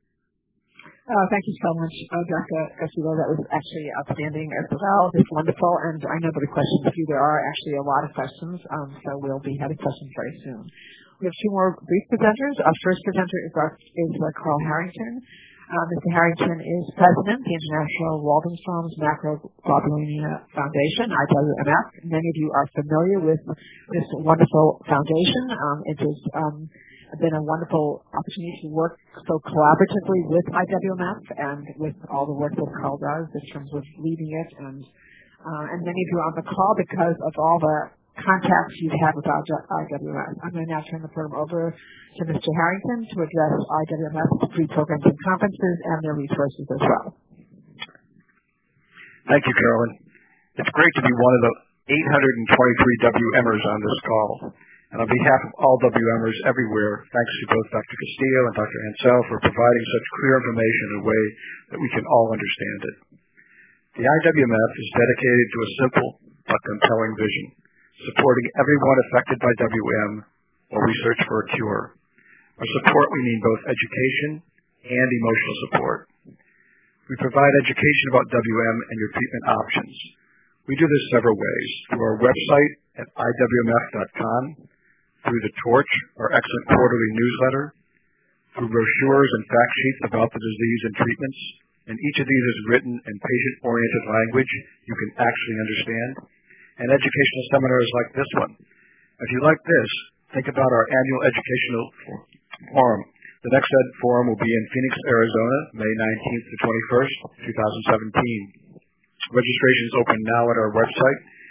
Uh, thank you so much, uh, Doctor Castillo. That was actually outstanding as well. It's wonderful, and I know that the questions for you, there are actually a lot of questions, um, so we'll be having questions very soon. We have two more brief presenters. Our first presenter is, our, is uh, Carl Harrington. Uh, Mister Harrington is president of the International Waldenstrom's Macroglobulinemia Foundation, I W M F. Many of you are familiar with this wonderful foundation. Um, it has um, been a wonderful opportunity to work so collaboratively with I W M F and with all the work that Carl does in terms of leading it. And, uh, and many of you are on the call because of all the contacts you've had with I W M F. I'm going to now turn the program over to Mister Harrington to address I W M F's pre-programs and conferences and their resources as well. Thank you, Carolyn. It's great to be one of the eight hundred twenty-three W M ers on this call. And on behalf of all W M ers everywhere, thanks to both Doctor Castillo and Doctor Ansel for providing such clear information in a way that we can all understand it. The I W M F is dedicated to a simple but compelling vision, supporting everyone affected by W M while we search for a cure. By support, we mean both education and emotional support. We provide education about W M and your treatment options. We do this several ways: through our website at I W M F dot com, through the Torch, our excellent quarterly newsletter, through brochures and fact sheets about the disease and treatments, and each of these is written in patient-oriented language you can actually understand, and educational seminars like this one. If you like this, think about our annual educational forum. The next Ed Forum will be in Phoenix, Arizona, May nineteenth to twenty-first, two thousand seventeen. Registration is open now at our website,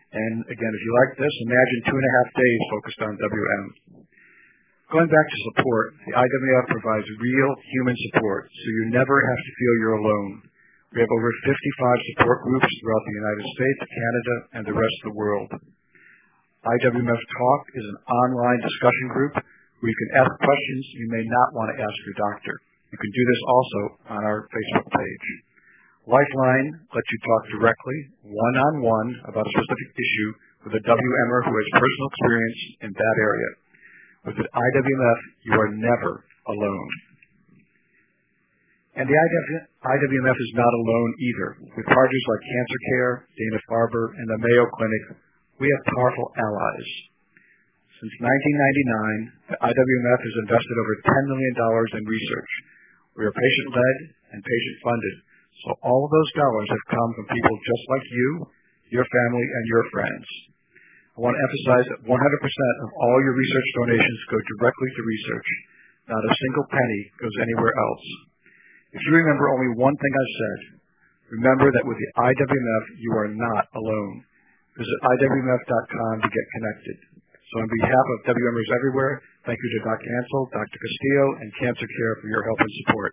And again, if you like this, imagine two and a half days focused on W M. Going back to support, the I W M F provides real human support, so you never have to feel you're alone. We have over fifty-five support groups throughout the United States, Canada, and the rest of the world. I W M F Talk is an online discussion group where you can ask questions you may not want to ask your doctor. You can do this also on our Facebook page. Lifeline lets you talk directly, one-on-one, about a specific issue with a W M er who has personal experience in that area. With the I W M F, you are never alone. And the I W M F is not alone either. With partners like Cancer Care, Dana-Farber, and the Mayo Clinic, we have powerful allies. Since nineteen ninety-nine, the I W M F has invested over ten million dollars in research. We are patient-led and patient-funded, so all of those dollars have come from people just like you, your family, and your friends. I want to emphasize that one hundred percent of all your research donations go directly to research. Not a single penny goes anywhere else. If you remember only one thing I said, remember that with the I W M F, you are not alone. Visit I W M F dot com to get connected. So on behalf of W M ers everywhere, thank you to Doctor Ansel, Doctor Castillo, and Cancer Care for your help and support.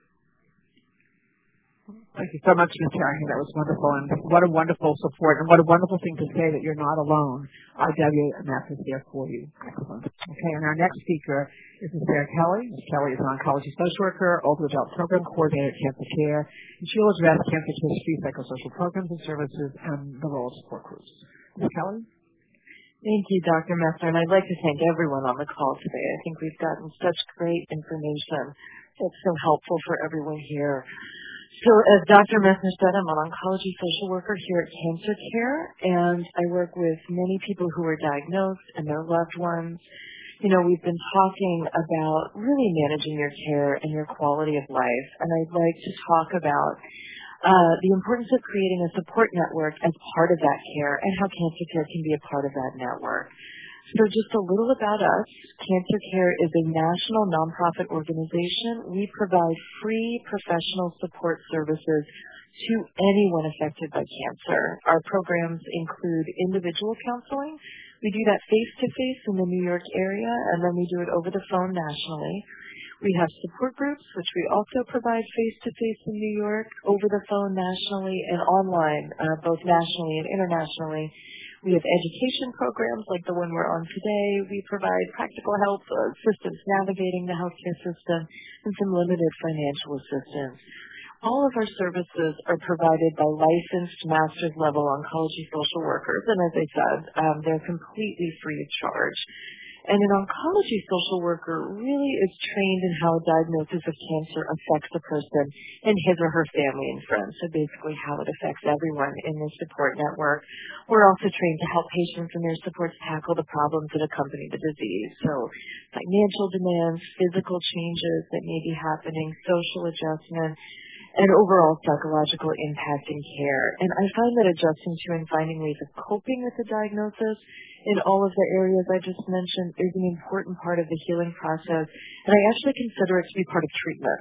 Thank you so much, Mister Harrington. That was wonderful, and what a wonderful support, and what a wonderful thing to say that you're not alone. I W M F is there for you. Excellent. Okay, and our next speaker is Miz Sarah Kelly. Miz Kelly is an oncology social worker, older adult program coordinator at Cancer Care, and she will address Cancer Care's free psychosocial programs and services and the role of support groups. Miz Kelly? Thank you, Doctor Messner, and I'd like to thank everyone on the call today. I think we've gotten such great information that's so helpful for everyone here. So as Doctor Messner said, I'm an oncology social worker here at Cancer Care, and I work with many people who are diagnosed and their loved ones. You know, we've been talking about really managing your care and your quality of life, and I'd like to talk about uh, the importance of creating a support network as part of that care and how Cancer Care can be a part of that network. So just a little about us. Cancer Care is a national nonprofit organization. We provide free professional support services to anyone affected by cancer. Our programs include individual counseling. We do that face-to-face in the New York area, and then we do it over the phone nationally. We have support groups, which we also provide face-to-face in New York, over the phone nationally, and online, uh, both nationally and internationally. We have education programs like the one we're on today. We provide practical help, uh, assistance navigating the healthcare system, and some limited financial assistance. All of our services are provided by licensed master's level oncology social workers, and as I said, um, they're completely free of charge. And an oncology social worker really is trained in how a diagnosis of cancer affects a person and his or her family and friends, so basically how it affects everyone in the support network. We're also trained to help patients and their supports tackle the problems that accompany the disease, so financial demands, physical changes that may be happening, social adjustment, and overall psychological impact in care. And I find that adjusting to and finding ways of coping with the diagnosis in all of the areas I just mentioned is an important part of the healing process, and I actually consider it to be part of treatment.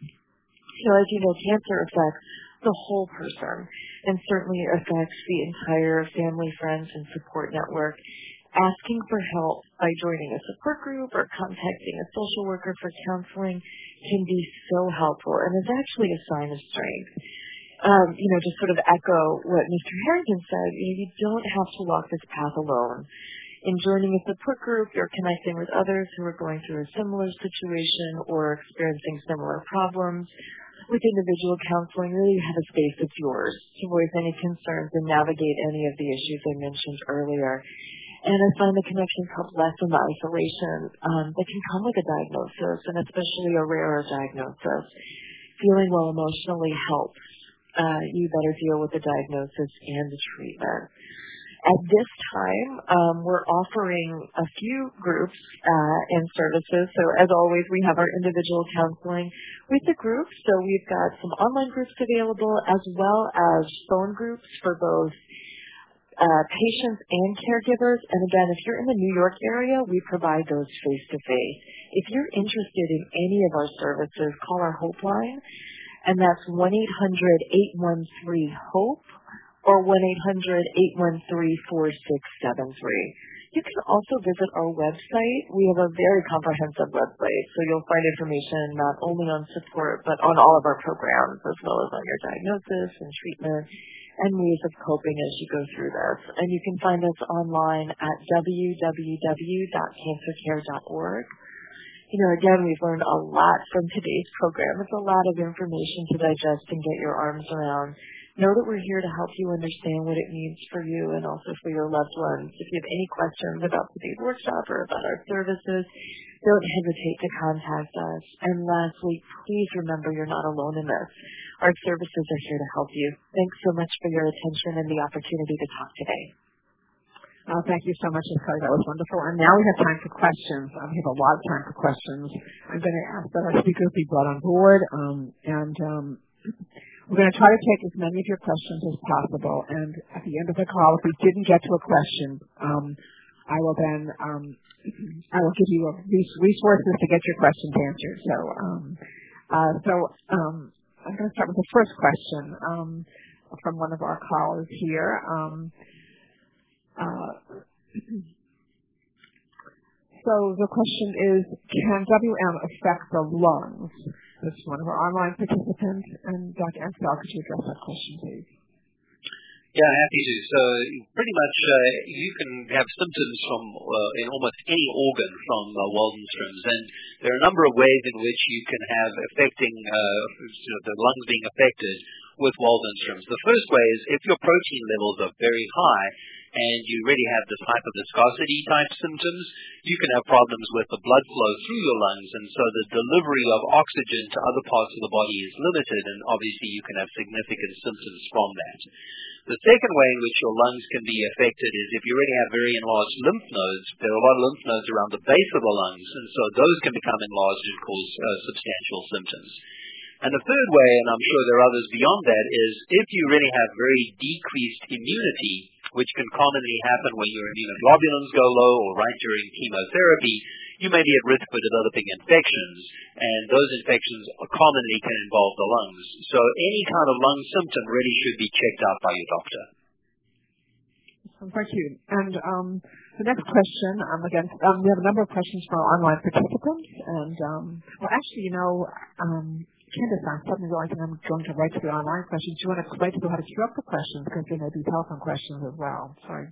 So as you know, cancer affects the whole person and certainly affects the entire family, friends, and support network. Asking for help by joining a support group or contacting a social worker for counseling can be so helpful and is actually a sign of strength. Um, you know, just sort of echo what Mister Harrington said, you know, you don't have to walk this path alone. In joining a support group, you're connecting with others who are going through a similar situation or experiencing similar problems. With individual counseling, really you have a space that's yours to voice any concerns and navigate any of the issues I mentioned earlier. And I find the connections help lessen the isolation um, that can come with a diagnosis, and especially a rarer diagnosis. Feeling well emotionally helps uh, you better deal with the diagnosis and the treatment. At this time, um, we're offering a few groups uh, and services. So as always, we have our individual counseling with the groups. So we've got some online groups available as well as phone groups for both Uh, patients and caregivers. And again, if you're in the New York area, we provide those face-to-face. If you're interested in any of our services, call our Hope line, and that's one eight hundred eight one three HOPE, or one eight hundred, eight one three, four six seven three. You can also visit our website. We have a very comprehensive website, so you'll find information not only on support, but on all of our programs, as well as on your diagnosis and treatment and ways of coping as you go through this. And you can find us online at w w w dot cancer care dot org. You know, again, we've learned a lot from today's program. It's a lot of information to digest and get your arms around. Know that we're here to help you understand what it means for you and also for your loved ones. If you have any questions about today's workshop or about our services, don't hesitate to contact us. And lastly, please remember you're not alone in this. Our services are here to help you. Thanks so much for your attention and the opportunity to talk today. Uh, thank you so much, Miz Kelly. That was wonderful. And now we have time for questions. Um, we have a lot of time for questions. I'm going to ask that our speakers be brought on board. Um, and um, we're going to try to take as many of your questions as possible. And at the end of the call, if we didn't get to a question, um, I will then um, I will give you a resources to get your questions answered. So, um, uh, so um, I'm going to start with the first question um, from one of our callers here. Um, uh, so the question is, can W M affect the lungs? This is one of our online participants. And Doctor Ansel, could you address that question, please? Yeah, happy to. So pretty much uh, you can have symptoms from uh, in almost any organ from uh, Waldenstrom's, and there are a number of ways in which you can have affecting uh, you know, the lungs being affected with Waldenstrom's. The first way is if your protein levels are very high and you really have this hyperviscosity type symptoms, you can have problems with the blood flow through your lungs, and so the delivery of oxygen to other parts of the body is limited, and obviously you can have significant symptoms from that. The second way in which your lungs can be affected is if you already have very enlarged lymph nodes. There are a lot of lymph nodes around the base of the lungs, and so those can become enlarged and cause uh, substantial symptoms. And the third way, and I'm sure there are others beyond that, is if you really have very decreased immunity, which can commonly happen when your immunoglobulins go low or right during chemotherapy, you may be at risk for developing infections, and those infections commonly can involve the lungs. So any kind of lung symptom really should be checked out by your doctor. Thank you. And um, the next question, um, again, um, we have a number of questions from our online participants. And, um, well, actually, you know, um, Candace, I'm suddenly realizing I'm going to write to the online questions. Do you want to explain to people how to queue up the questions? Because there may be telephone questions as well. Sorry.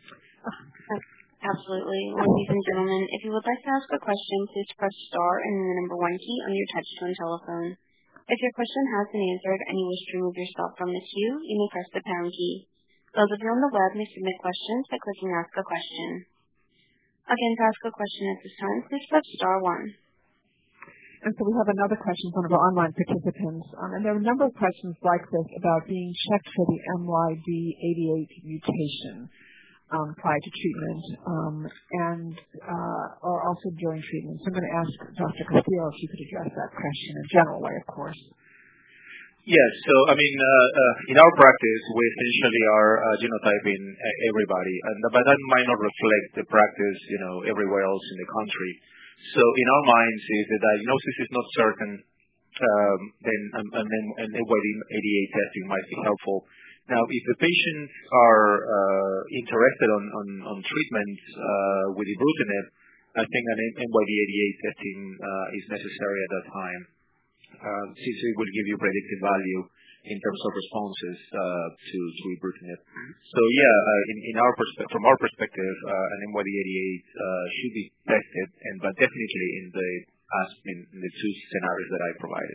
Absolutely. Ladies and gentlemen, if you would like to ask a question, please press star and then the number one key on your touch-tone telephone. If your question has been answered and you wish to remove yourself from the queue, you may press the pound key. Those of you on the web may submit questions by clicking Ask a Question. Again, to ask a question at this time, please press star one. And so we have another question from one of our online participants. Um, and there are a number of questions like this about being checked for the M Y D eighty-eight mutation um, prior to treatment um, and uh, or also during treatment. So I'm going to ask Doctor Castillo if you could address that question in a general way, of course. Yes. So, I mean, uh, uh, in our practice, we essentially are uh, genotyping everybody, and but that might not reflect the practice, you know, everywhere else in the country. So in our minds, if the diagnosis is not certain, um, then um, and then an M Y D eighty-eight testing might be helpful. Now, if the patients are uh, interested on, on, on treatment uh, with ibrutinib, I think an M Y D eighty-eight testing uh, is necessary at that time, uh, since it will give you predictive value in terms of responses uh, to, to ibrutinib. So yeah, uh, in, in our perspe- from our perspective, uh, an M Y D eighty-eight uh, should be tested, and but definitely in the as in, in the two scenarios that I provided.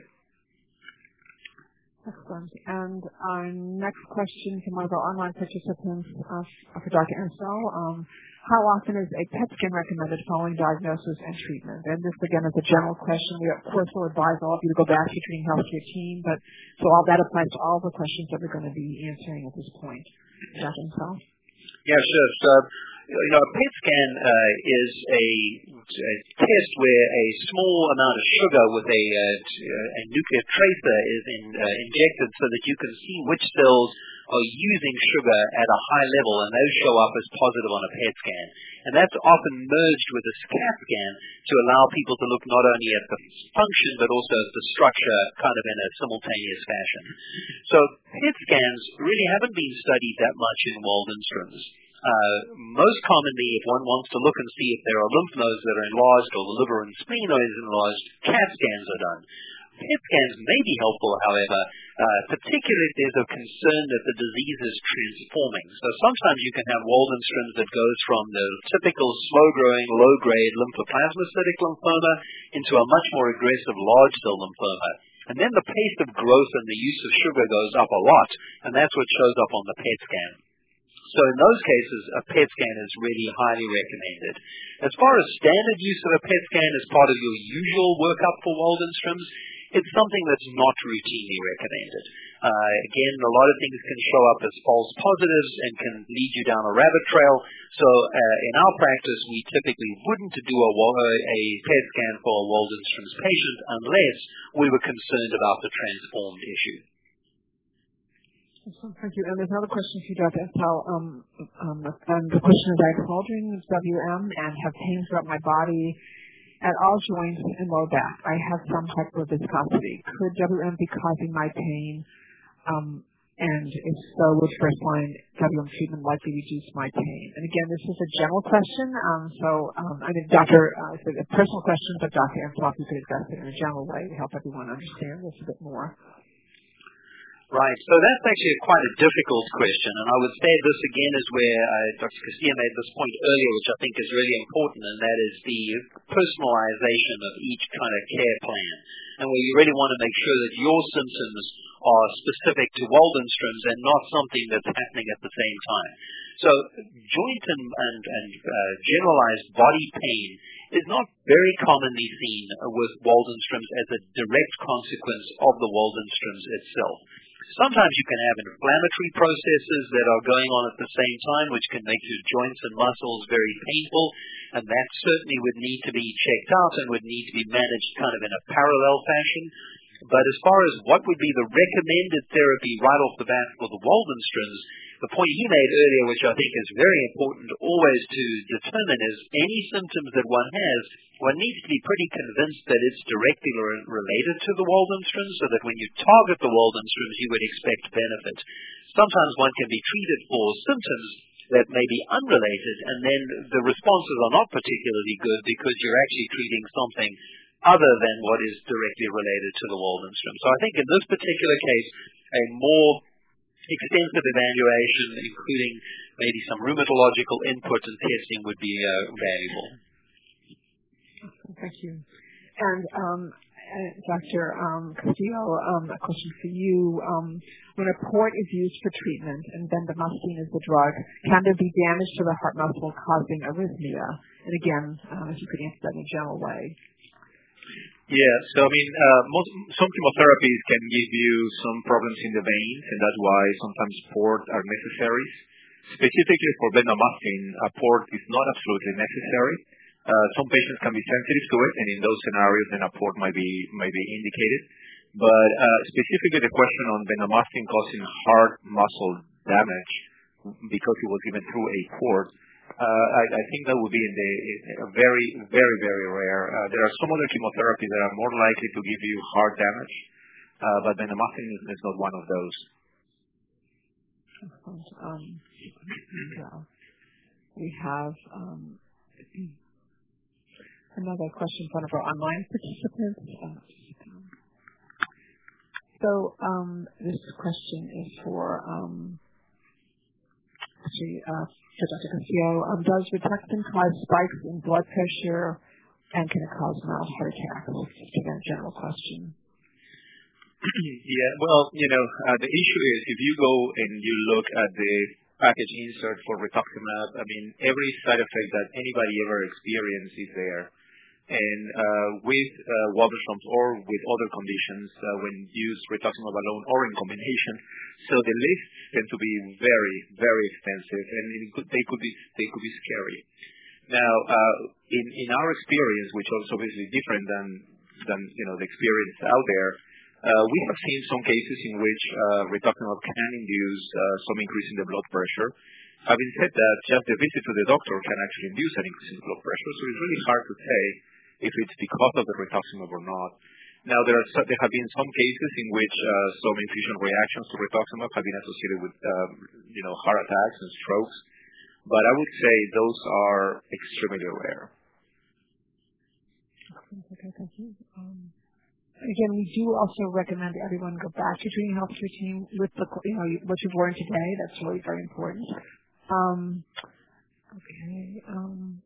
Excellent. And our next question from one of our online participants uh, for Doctor Ansel. Um, how often is a P E T scan recommended following diagnosis and treatment? And this, again, is a general question. We, of course, will advise all of you to go back to your treating healthcare team, but so all that applies to all the questions that we're going to be answering at this point. Doctor Ansel? Yeah, sure. So, you know, a P E T scan uh, is a, a test where a small amount of sugar with a, uh, a nuclear tracer is in, uh, injected so that you can see which cells are using sugar at a high level, and those show up as positive on a P E T scan. And that's often merged with a CAT scan to allow people to look not only at the function but also at the structure kind of in a simultaneous fashion. So P E T scans really haven't been studied that much in Waldenstrom's. Uh, most commonly, if one wants to look and see if there are lymph nodes that are enlarged or the liver and spleen is enlarged, CAT scans are done. P E T scans may be helpful, however, uh, particularly if there's a concern that the disease is transforming. So sometimes you can have Waldenstrom's that goes from the typical slow-growing, low-grade lymphoplasmacytic lymphoma into a much more aggressive large-cell lymphoma. And then the pace of growth and the use of sugar goes up a lot, and that's what shows up on the P E T scan. So in those cases, a P E T scan is really highly recommended. As far as standard use of a P E T scan as part of your usual workup for Waldenstrom's, it's something that's not routinely recommended. Uh, again, a lot of things can show up as false positives and can lead you down a rabbit trail. So uh, in our practice, we typically wouldn't do a, a P E T scan for a Waldenstrom's patient unless we were concerned about the transformed issue. Thank you. And there's another question for you, Doctor Ansel. Um, um, and the question is, I'm holding W M and have pain throughout my body at all joints and low back. I have some hyperviscosity. Could W M be causing my pain? Um, and if so, would first line W M treatment likely reduce my pain? And again, this is a general question. Um, so, um, I mean, Doctor, uh, it's a personal question, but Doctor Ansel, if you could address it in a general way to help everyone understand this a bit more. Right. So that's actually a quite a difficult question, and I would say this again is where uh, Doctor Castillo made this point earlier, which I think is really important, and that is the personalization of each kind of care plan, and where you really want to make sure that your symptoms are specific to Waldenstrom's and not something that's happening at the same time. So joint and, and, and uh, generalized body pain is not very commonly seen with Waldenstrom's as a direct consequence of the Waldenstrom's itself. Sometimes you can have inflammatory processes that are going on at the same time, which can make your joints and muscles very painful, and that certainly would need to be checked out and would need to be managed kind of in a parallel fashion. But as far as what would be the recommended therapy right off the bat for the Waldenstrom's, the point he made earlier, which I think is very important always to determine, is any symptoms that one has, one needs to be pretty convinced that it's directly related to the Waldenstrom's, so that when you target the Waldenstrom's, you would expect benefit. Sometimes one can be treated for symptoms that may be unrelated, and then the responses are not particularly good because you're actually treating something other than what is directly related to the Waldenstrom's. So I think in this particular case, a more extensive evaluation, including maybe some rheumatological input and testing, would be uh, valuable. Thank you. And um, uh, Doctor Um, Castillo, um, a question for you. Um, when a port is used for treatment and bendamustine is the drug, can there be damage to the heart muscle causing arrhythmia? And again, um, if you could answer that in a general way. Yeah, so I mean, uh, most, some chemotherapies can give you some problems in the veins, and that's why sometimes ports are necessary. Specifically for bendamustine, a port is not absolutely necessary. Uh, some patients can be sensitive to it, and in those scenarios, then a port might be might be indicated. But uh, specifically, the question on bendamustine causing heart muscle damage because it was given through a port. Uh, I, I think that would be in the in a very, very, very rare. Uh, there are some other chemotherapies that are more likely to give you heart damage, uh, but bendamustine is, is not one of those. Excellent. Um, and, uh, we have um, another question from one of our online participants. Uh, so um, this question is for um, actually. Uh, So Doctor Castillo, um, does Rituxan cause spikes in blood pressure, and can it cause mild heart attacks? Just a general question. Yeah, well, you know, uh, the issue is if you go and you look at the package insert for rituximab, I mean, every side effect that anybody ever experienced is there. And uh, with uh, Waldenstrom's or with other conditions, uh, when used rituximab alone or in combination, so the lists tend to be very, very extensive, and it could, they could be they could be scary. Now, uh, in in our experience, which is obviously different than than you know the experience out there, Uh, we have seen some cases in which uh, rituximab can induce uh, some increase in the blood pressure. Having said that, just the visit to the doctor can actually induce an increase in blood pressure, so it's really hard to say if it's because of the rituximab or not. Now, there, are, there have been some cases in which uh, some infusion reactions to rituximab have been associated with, um, you know, heart attacks and strokes, but I would say those are extremely rare. Okay, thank you. Um, again, we do also recommend everyone go back to your healthcare team with the, you know, what you've learned today. That's really very important. Um, okay. Um,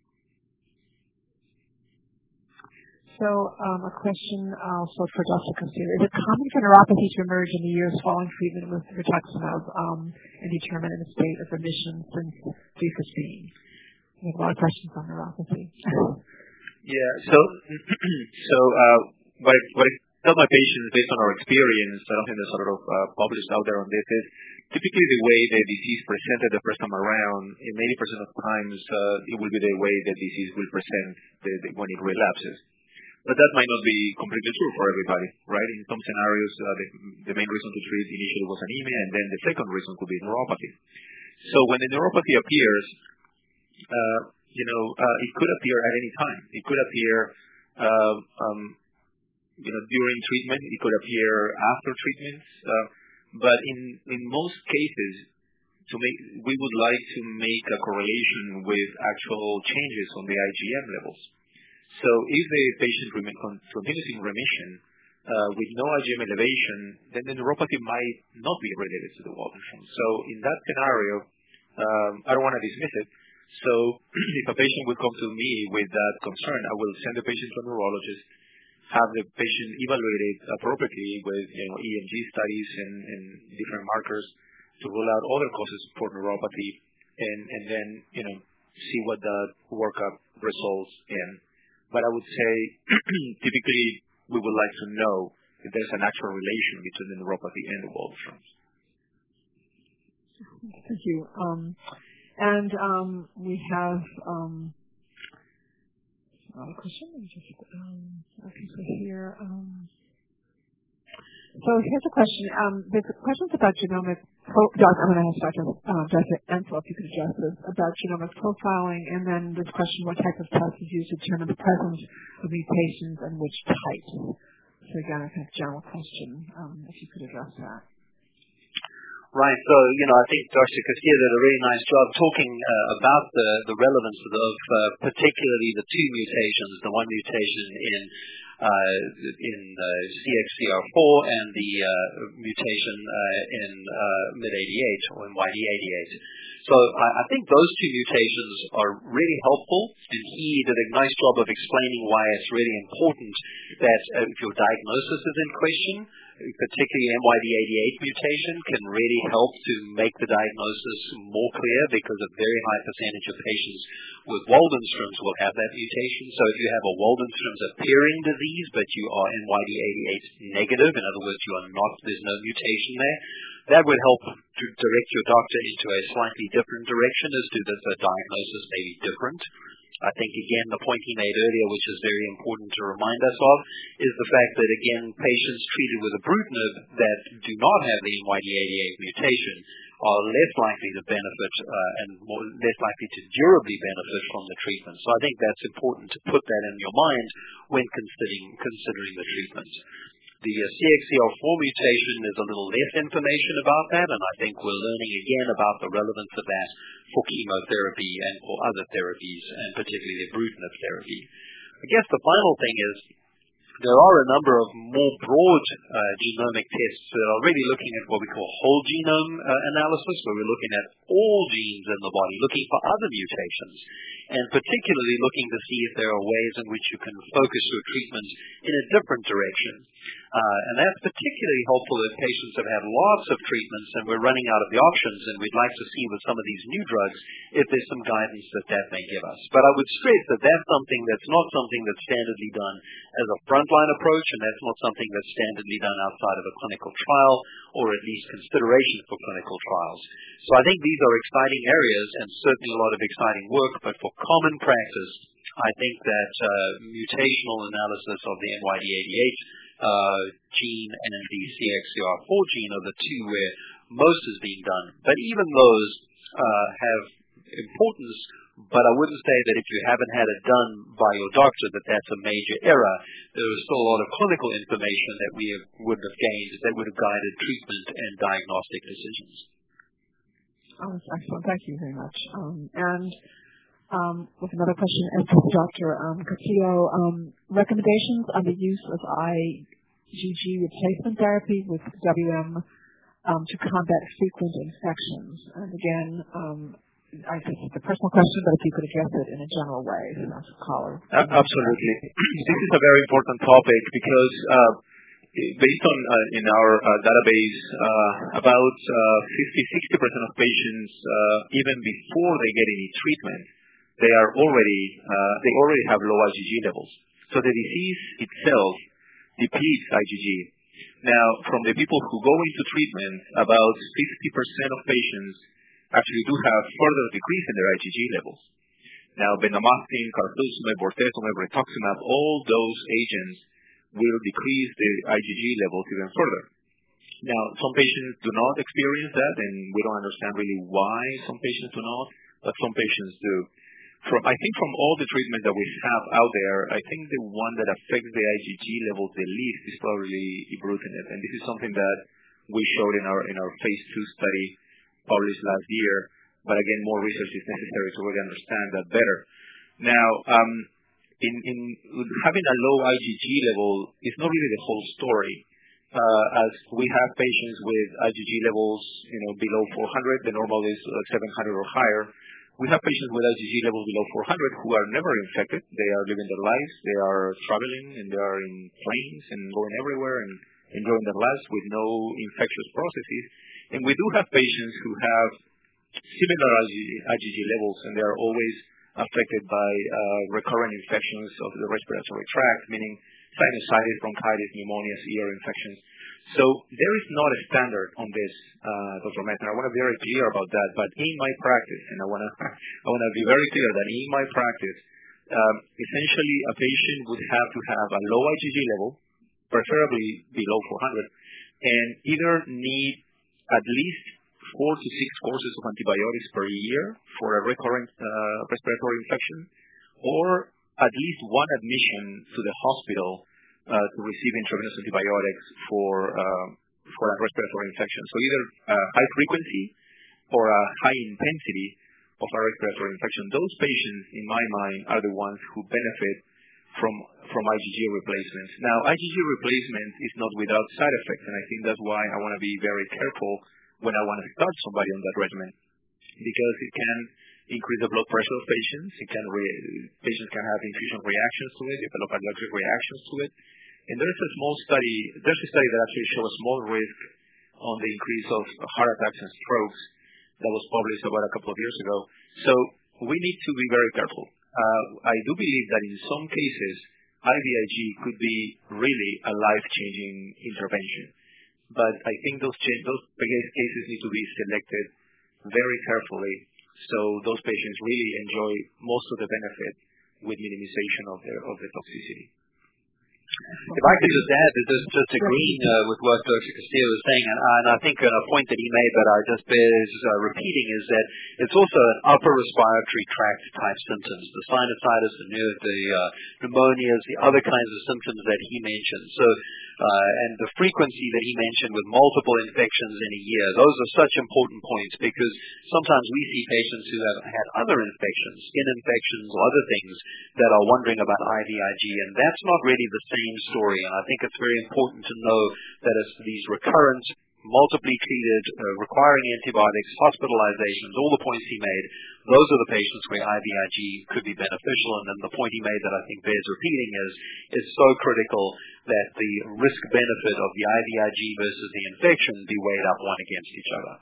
so um, a question also for Doctor Castillo. Is it common for neuropathy to emerge in the years following treatment with rituximab um, and determine in a state of remission since three fifteen? We have a lot of questions on neuropathy. Yeah, so so uh, what, I, what I tell my patients based on our experience, I don't think there's sort of uh, published out there on this, is typically the way the disease presented the first time around, in eighty percent of times, uh, it will be the way the disease will present the, the, when it relapses. But that might not be completely true for everybody, right? In some scenarios, uh, the, the main reason to treat initially was anemia, and then the second reason could be neuropathy. So when the neuropathy appears, uh, you know, uh, it could appear at any time. It could appear, uh, um, you know, during treatment. It could appear after treatments. Uh, but in in most cases, to make we would like to make a correlation with actual changes on the I G M levels. So if the patient remain, continues in remission uh, with no I G M elevation, then the neuropathy might not be related to the Waldenström. So in that scenario, um, I don't want to dismiss it. So if a patient would come to me with that concern, I will send the patient to a neurologist, have the patient evaluated appropriately with, you know, E M G studies and, and different markers to rule out other causes for neuropathy, and, and then, you know, see what the workup results in. But I would say typically we would like to know if there's an actual relation between the neuropathy and the Waldenströms. Thank you. Um, and um, we have um, another question. Just, um, okay, so here. Um, so here's a question. Um, there's questions about genomic. Pro- I'm going to ask Doctor Uh, Doctor Ansel if you could address this about genomic profiling, and then this question: what type of test is used to determine the presence of mutations and which types? So again, a kind of general question. Um, if you could address that. Right. So, you know, I think Doctor Castillo did a really nice job talking uh, about the, the relevance of, uh, particularly the two mutations, the one mutation in uh, in uh, C X C R four and the uh, mutation uh, in uh, M Y D eighty-eight or in Y D eighty-eight. So I, I think those two mutations are really helpful, and he did a nice job of explaining why it's really important that uh, if your diagnosis is in question, particularly M Y D eighty-eight mutation can really help to make the diagnosis more clear, because a very high percentage of patients with Waldenström's will have that mutation. So if you have a Waldenström's appearing disease, but you are M Y D eighty-eight negative, in other words, you are not, there's no mutation there, that would help to direct your doctor into a slightly different direction as to that the diagnosis may be different. I think, again, the point he made earlier, which is very important to remind us of, is the fact that, again, patients treated with ibrutinib that do not have the M Y D eighty-eight mutation are less likely to benefit uh, and more, less likely to durably benefit from the treatment. So I think that's important to put that in your mind when considering considering the treatment. The uh, C X C R four mutation is a little less information about that, and I think we're learning again about the relevance of that for chemotherapy and for other therapies, and particularly ibrutinib therapy. I guess the final thing is there are a number of more broad uh, genomic tests that are really looking at what we call whole genome uh, analysis, where we're looking at all genes in the body, looking for other mutations, and particularly looking to see if there are ways in which you can focus your treatment in a different direction. Uh, and that's particularly helpful if patients have had lots of treatments and we're running out of the options, and we'd like to see with some of these new drugs if there's some guidance that that may give us. But I would stress that that's something that's not something that's standardly done as a frontline approach, and that's not something that's standardly done outside of a clinical trial, or at least consideration for clinical trials. So I think these are exciting areas and certainly a lot of exciting work, but for common practice, I think that uh, mutational analysis of the M Y D eighty-eight uh, gene and the C X C R four gene are the two where most is being done. But even those uh, have importance, but I wouldn't say that if you haven't had it done by your doctor that that's a major error. There is still a lot of clinical information that we have, would have gained that would have guided treatment and diagnostic decisions. Oh, that's excellent. Thank you very much. Um, and um, with another question, as to Doctor Um, Castillo, um, recommendations on the use of I G G replacement therapy with W M um, to combat frequent infections. And again, um, I guess it's a personal question, but if you could address it in a general way, so that's a caller. Uh, absolutely. This is a very important topic because uh, based on uh, in our uh, database, uh, about uh, fifty to sixty percent of patients, uh, even before they get any treatment, they are already uh, they already have low I G G levels. So the disease itself depletes I G G. Now, from the people who go into treatment, about fifty percent of patients actually do have further decrease in their I G G levels. Now, bendamustine, carfilzomib, bortezomib, rituximab, all those agents will decrease the I G G levels even further. Now, some patients do not experience that, and we don't understand really why some patients do not, but some patients do. From, I think from all the treatment that we have out there, I think the one that affects the I G G levels the least is probably ibrutinib, and this is something that we showed in our in our phase two study published last year. But again, more research is necessary to really understand that better. Now, um, in, in having a low I G G level is not really the whole story. Uh, as we have patients with I G G levels, you know, below four hundred, the normal is uh, seven hundred or higher. We have patients with I G G levels below four hundred who are never infected. They are living their lives. They are traveling and they are in planes and going everywhere and enjoying their lives with no infectious processes. And we do have patients who have similar I G G levels, and they are always affected by uh, recurrent infections of the respiratory tract, meaning sinusitis, bronchitis, pneumonias, ear infections. So there is not a standard on this, uh, Doctor Messner. I want to be very clear about that. But in my practice, and I want to I want to be very clear that in my practice, um, essentially a patient would have to have a low I G G level, preferably below four hundred, and either need at least four to six courses of antibiotics per year for a recurrent uh, respiratory infection, or at least one admission to the hospital uh, to receive intravenous antibiotics for uh, for a respiratory infection. So either uh, high frequency or a high intensity of a respiratory infection. Those patients, in my mind, are the ones who benefit from from I G G replacement. Now, I G G replacement is not without side effects, and I think that's why I want to be very careful when I want to start somebody on that regimen, because it can increase the blood pressure of patients. It can re- patients can have infusion reactions to it, develop allergic reactions to it. And there's a small study, there's a study that actually shows a small risk on the increase of heart attacks and strokes that was published about a couple of years ago. So we need to be very careful. Uh, I do believe that in some cases, I V I G could be really a life-changing intervention. But I think those cha- those cases need to be selected very carefully, so those patients really enjoy most of the benefit with minimization of the of the toxicity. If I could just add, just, just agreeing uh, with what Doctor Castillo was saying, and, and I think a point that he made that I just bears uh, repeating is that it's also an upper respiratory tract type symptoms, the sinusitis, the, nerve, the uh, pneumonias, the other kinds of symptoms that he mentioned. So, uh, and the frequency that he mentioned with multiple infections in a year, those are such important points because sometimes we see patients who have had other infections, skin infections or other things that are wondering about I V I G, and that's not really the same story, and I think it's very important to know that it's these recurrent, multiply treated, uh, requiring antibiotics, hospitalizations, all the points he made, those are the patients where I V I G could be beneficial. And then the point he made that I think bears repeating is it's so critical that the risk-benefit of the I V I G versus the infection be weighed up one against each other.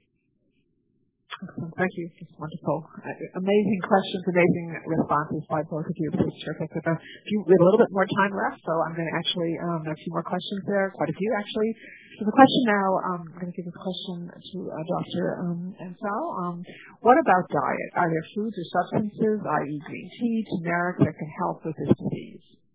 Excellent. Thank you. It's wonderful. Uh, amazing questions, amazing responses by both of you. It's terrific. We have a little bit more time left, so I'm going to actually um, have a few more questions there, quite a few actually. So the question now, um, I'm going to give a question to uh, Doctor Um, Ansel. Um, what about diet? Are there foods or substances, that is green tea, turmeric, that can help with this disease?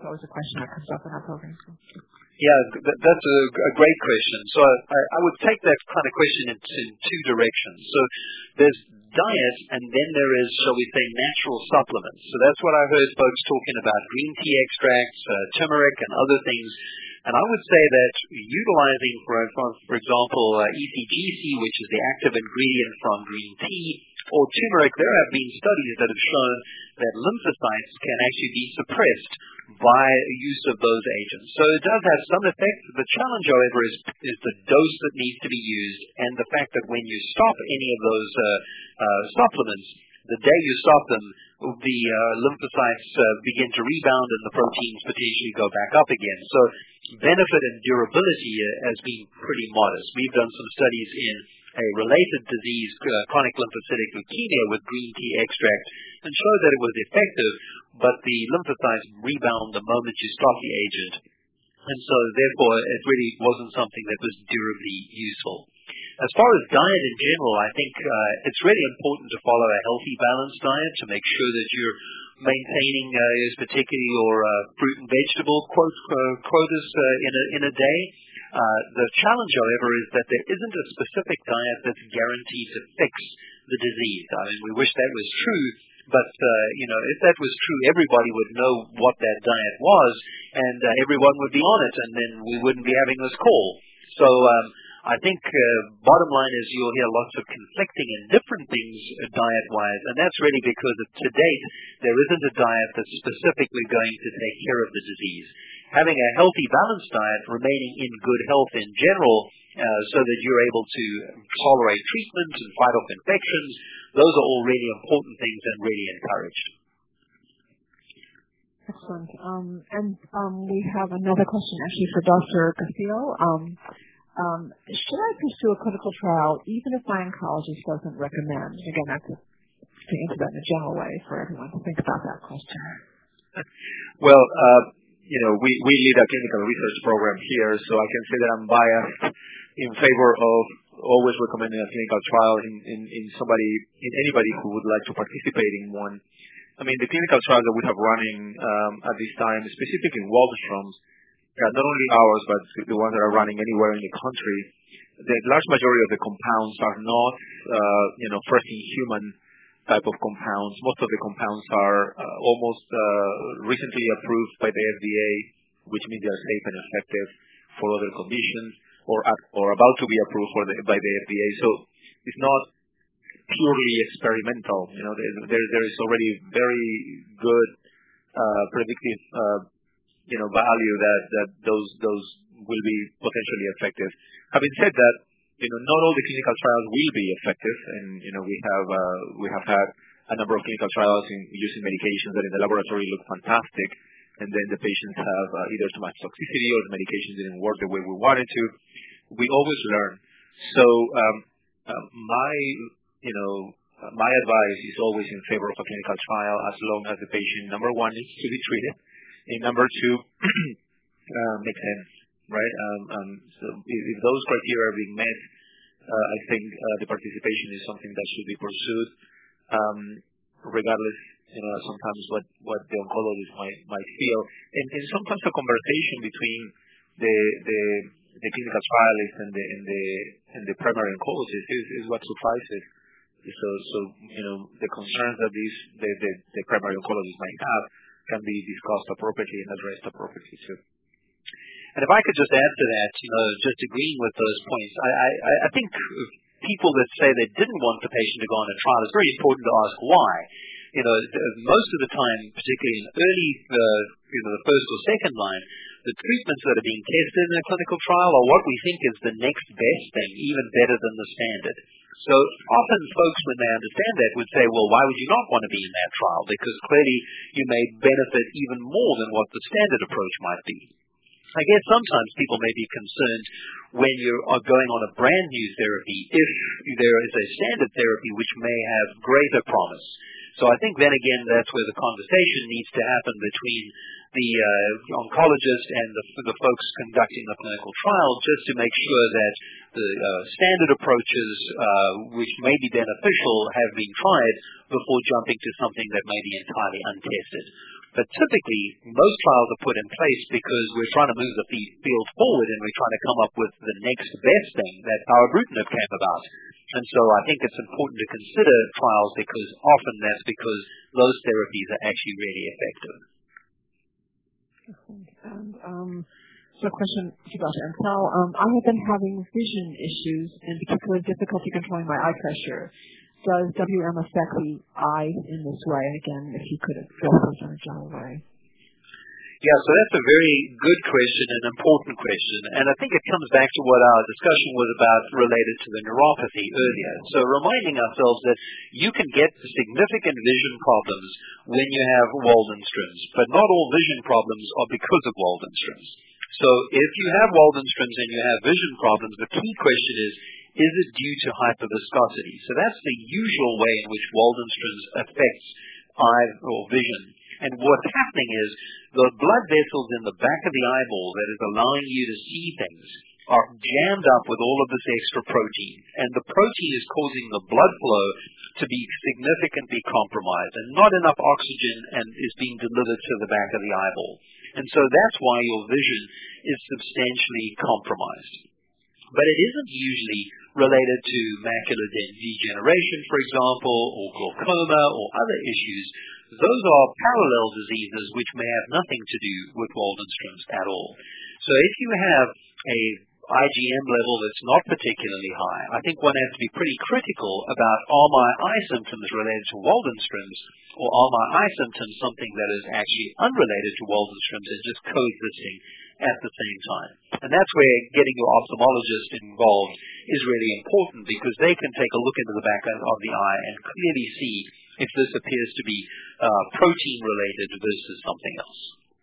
always a question that comes up in our program. Yeah, th- that's a, a great question. So I, I would take that kind of question in, in two directions. So there's diet, and then there is, shall we say, natural supplements. So that's what I heard folks talking about, green tea extracts, uh, turmeric, and other things. And I would say that utilizing, for, for example, uh, E C G C, which is the active ingredient from green tea, or turmeric, there have been studies that have shown that lymphocytes can actually be suppressed by use of those agents. So it does have some effect. The challenge, however, is, is the dose that needs to be used, and the fact that when you stop any of those uh, uh, supplements, the day you stop them, the uh, lymphocytes uh, begin to rebound and the proteins potentially go back up again. So benefit and durability uh, has been pretty modest. We've done some studies in a related disease, uh, chronic lymphocytic leukemia, with green tea extract, and showed that it was effective, but the lymphocytes rebound the moment you stop the agent. And so, therefore, it really wasn't something that was durably useful. As far as diet in general, I think uh, it's really important to follow a healthy, balanced diet to make sure that you're maintaining, uh, particularly your uh, fruit and vegetable quote, uh, quotas uh, in a in a day. Uh, the challenge, however, is that there isn't a specific diet that's guaranteed to fix the disease. I mean, we wish that was true, but uh, you know, if that was true, everybody would know what that diet was, and uh, everyone would be on it, and then we wouldn't be having this call. So um, I think uh, bottom line is you'll hear lots of conflicting and different things uh, diet-wise, and that's really because of, to date there isn't a diet that's specifically going to take care of the disease. Having a healthy, balanced diet, remaining in good health in general, uh, so that you're able to tolerate treatment and fight off infections, those are all really important things and really encouraged. Excellent. Um, and um, we have another question actually for Doctor Castillo. Um, um, should I pursue a clinical trial even if my oncologist doesn't recommend? Again, that's to answer that in a general way for everyone to think about that question. Well, uh, you know, we, we lead a clinical research program here, so I can say that I'm biased in favor of always recommending a clinical trial in, in, in somebody, in anybody who would like to participate in one. I mean, the clinical trials that we have running um, at this time, specifically in Waldenstrom's, uh, not only ours, but the ones that are running anywhere in the country, the large majority of the compounds are not, uh, you know, first-in-human type of compounds. Most of the compounds are uh, almost uh, recently approved by the F D A, which means they are safe and effective for other conditions, or or about to be approved for the, by the F D A. So it's not purely experimental. You know, there there, there is already very good uh, predictive, uh, you know, value that that those those will be potentially effective. Having said that, you know, not all the clinical trials will be effective, and you know, we have uh, we have had a number of clinical trials in using medications that in the laboratory look fantastic, and then the patients have uh, either too much toxicity or the medication didn't work the way we wanted to. We always learn. So um, uh, my you know uh, my advice is always in favor of a clinical trial as long as the patient, number one, needs to be treated, and number two, uh, makes sense. Right. Um, um, so if, if those criteria are being met, uh, I think uh, the participation is something that should be pursued, um, regardless. You know, sometimes what, what the oncologist might might feel, and, and sometimes a conversation between the the, the clinical trialist and the and the and the primary oncologist is, is what suffices. So so you know, the concerns that these the, the, the primary oncologist might have can be discussed appropriately and addressed appropriately too. And if I could just add to that, you know, just agreeing with those points, I, I, I think people that say they didn't want the patient to go on a trial, it's very important to ask why. You know, most of the time, particularly in early, uh, you know, the first or second line, the treatments that are being tested in a clinical trial are what we think is the next best thing, even better than the standard. So often folks, when they understand that, would say, well, why would you not want to be in that trial? Because clearly you may benefit even more than what the standard approach might be. I guess sometimes people may be concerned when you are going on a brand new therapy if there is a standard therapy which may have greater promise. So I think then again that's where the conversation needs to happen between the uh, oncologist and the, the folks conducting the clinical trial, just to make sure that the uh, standard approaches uh, which may be beneficial have been tried before jumping to something that may be entirely untested. But typically, most trials are put in place because we're trying to move the field forward and we're trying to come up with the next best thing that Pirtobrutinib came about. And so I think it's important to consider trials because often that's because those therapies are actually really effective. And um, so a question to Doctor Ansel. Um, I have been having vision issues, in particular difficulty controlling my eye pressure. Does W M affect the eye in this way? Again, if you could address this in a general way. Yeah, so that's a very good question, an important question, and I think it comes back to what our discussion was about related to the neuropathy earlier. So reminding ourselves that you can get significant vision problems when you have Waldenström's, but not all vision problems are because of Waldenström's. So if you have Waldenström's and you have vision problems, the key question is, is it due to hyperviscosity? So that's the usual way in which Waldenström's affects eye or vision. And what's happening is the blood vessels in the back of the eyeball that is allowing you to see things are jammed up with all of this extra protein. And the protein is causing the blood flow to be significantly compromised. And not enough oxygen and is being delivered to the back of the eyeball. And so that's why your vision is substantially compromised. But it isn't usually related to macular degeneration, for example, or glaucoma or other issues. Those are parallel diseases which may have nothing to do with Waldenström's at all. So if you have a I G M level that's not particularly high, I think one has to be pretty critical about are my eye symptoms related to Waldenström's, or are my eye symptoms something that is actually unrelated to Waldenström's and just coexisting at the same time. And that's where getting your ophthalmologist involved is really important because they can take a look into the back of the eye and clearly see if this appears to be uh, protein related versus something else.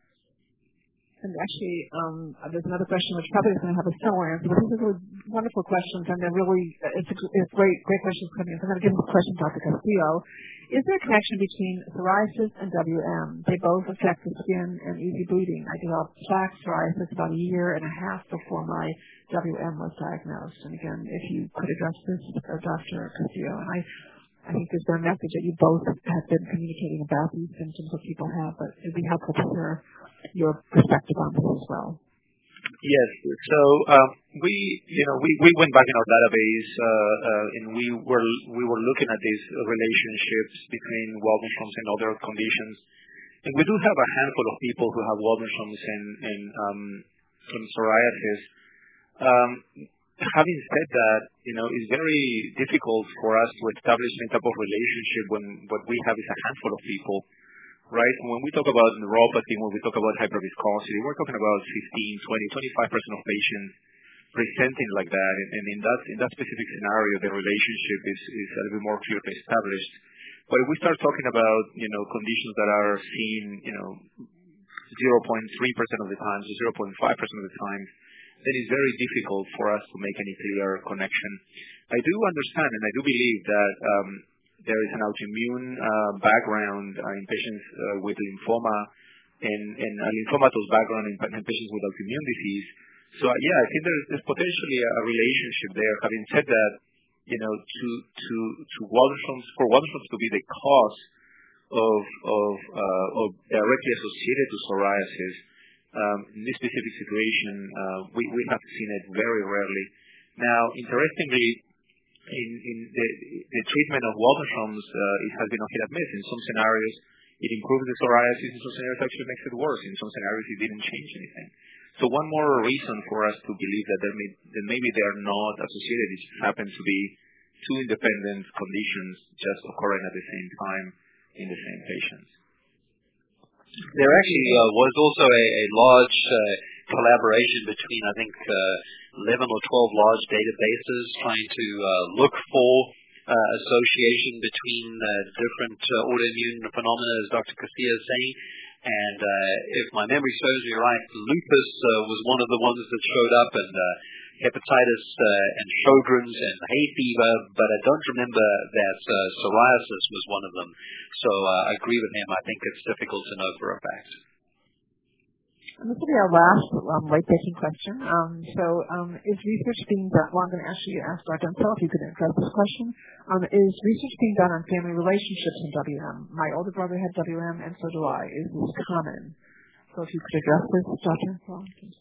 And actually, um, there's another question which probably is going to have a similar answer, but these are really wonderful questions, and they're really, it's, a, it's great, great questions coming in. So I'm going to give this question to Doctor Castillo. Is there a connection between psoriasis and W M? They both affect the skin and easy bleeding. I developed plaque psoriasis about a year and a half before my W M was diagnosed. And again, if you could address this, uh, Doctor Castillo, and I, I think there's been a message that you both have been communicating about these symptoms that people have, but it would be helpful to hear your perspective on this as well. Yes. So um, we, you know, we, we went back in our database uh, uh, and we were we were looking at these relationships between Waldenström's and other conditions, and we do have a handful of people who have Waldenström's and and, um, and psoriasis. Um, having said that, you know, it's very difficult for us to establish any type of relationship when what we have is a handful of people. Right? When we talk about neuropathy, when we talk about hyperviscosity, we're talking about fifteen, twenty, twenty-five percent of patients presenting like that. And, and in that in that specific scenario, the relationship is, is a little bit more clearly established. But if we start talking about, you know, conditions that are seen, you know, zero point three percent of the time to zero point five percent of the time, then it's very difficult for us to make any clear connection. I do understand and I do believe that um, there is an autoimmune uh, background uh, in patients uh, with lymphoma and, and a lymphomatous background in, in patients with autoimmune disease. So uh, yeah, I think there's, there's potentially a, a relationship there. Having said that, you know, to to to Waldenström's, for Waldenström's to be the cause of of, uh, of directly associated to psoriasis, um, in this specific situation, uh, we we have seen it very rarely. Now, interestingly, In, in the, the treatment of Waldenström's, uh, it has been a hit and miss. In some scenarios, it improves the psoriasis. In some scenarios, it actually makes it worse. In some scenarios, it didn't change anything. So one more reason for us to believe that, there may, that maybe they are not associated. It just happens to be two independent conditions just occurring at the same time in the same patients. There actually uh, was also a, a large uh, collaboration between, I think, uh, eleven or twelve large databases trying to uh, look for uh, association between uh, different uh, autoimmune phenomena, as Doctor Castillo is saying. And uh, if my memory serves me right, lupus uh, was one of the ones that showed up, and uh, hepatitis uh, and Sjogren's and hay fever, but I don't remember that uh, psoriasis was one of them. So uh, I agree with him. I think it's difficult to know for a fact. And this will be our last um, late-taking question. Um, so um, is research being done, well, I'm going to actually ask Doctor Ansel if you could address this question. Um, is research being done on family relationships in W M? My older brother had W M, and so do I. Is this common? So if you could address this, Doctor Ansel.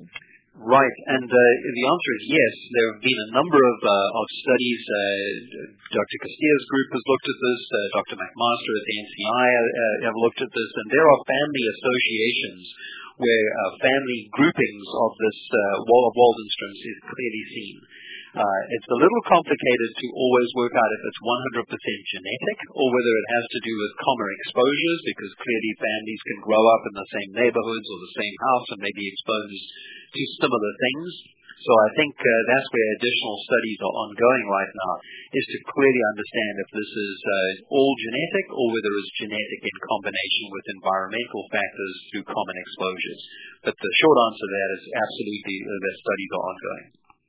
Right, and uh, the answer is yes. There have been a number of, uh, of studies. Uh, Doctor Castillo's group has looked at this. Uh, Doctor McMaster at the N C I uh, have looked at this, and there are family associations where uh, family groupings of this uh, wall of Waldenstrom's is clearly seen. Uh, it's a little complicated to always work out if it's one hundred percent genetic or whether it has to do with common exposures, because clearly families can grow up in the same neighborhoods or the same house and may be exposed to similar things. So I think uh, that's where additional studies are ongoing right now, is to clearly understand if this is uh, all genetic or whether it's genetic in combination with environmental factors through common exposures. But the short answer to that is absolutely uh, that studies are ongoing.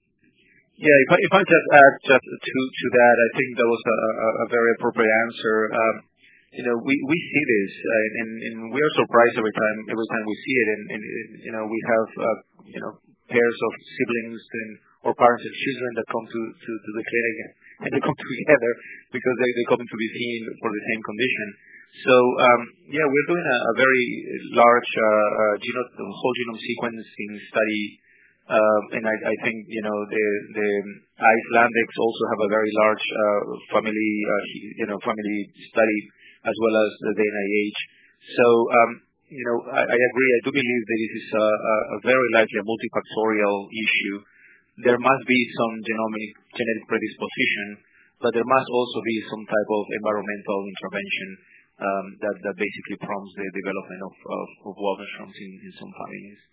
Yeah, if I, if I just add just to to that, I think that was a, a, a very appropriate answer. Um, you know, we, we see this, uh, and, and we are surprised every time every time we see it. And, and you know, we have uh, you know pairs of siblings and or parents and children that come to, to, to the clinic, and they come together because they they come to be seen for the same condition. So um, yeah, we're doing a, a very large uh, uh, genome, whole genome sequencing study. Uh, and I, I think you know the the Icelandics also have a very large uh, family uh, you know family study, as well as the N I H. So um, you know I, I agree. I do believe that this is a, a very likely a multifactorial issue. There must be some genomic genetic predisposition, but there must also be some type of environmental intervention um, that that basically prompts the development of of, of Waldenstrom's in, in some families.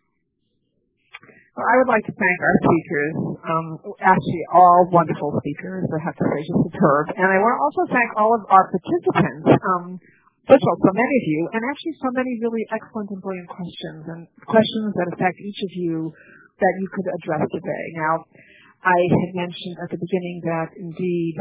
Well, I would like to thank our speakers, um, actually all wonderful speakers, I have to say, just superb. And I want to also thank all of our participants, um, first of all, so many of you, and actually so many really excellent and brilliant questions, and questions that affect each of you that you could address today. Now, I had mentioned at the beginning that indeed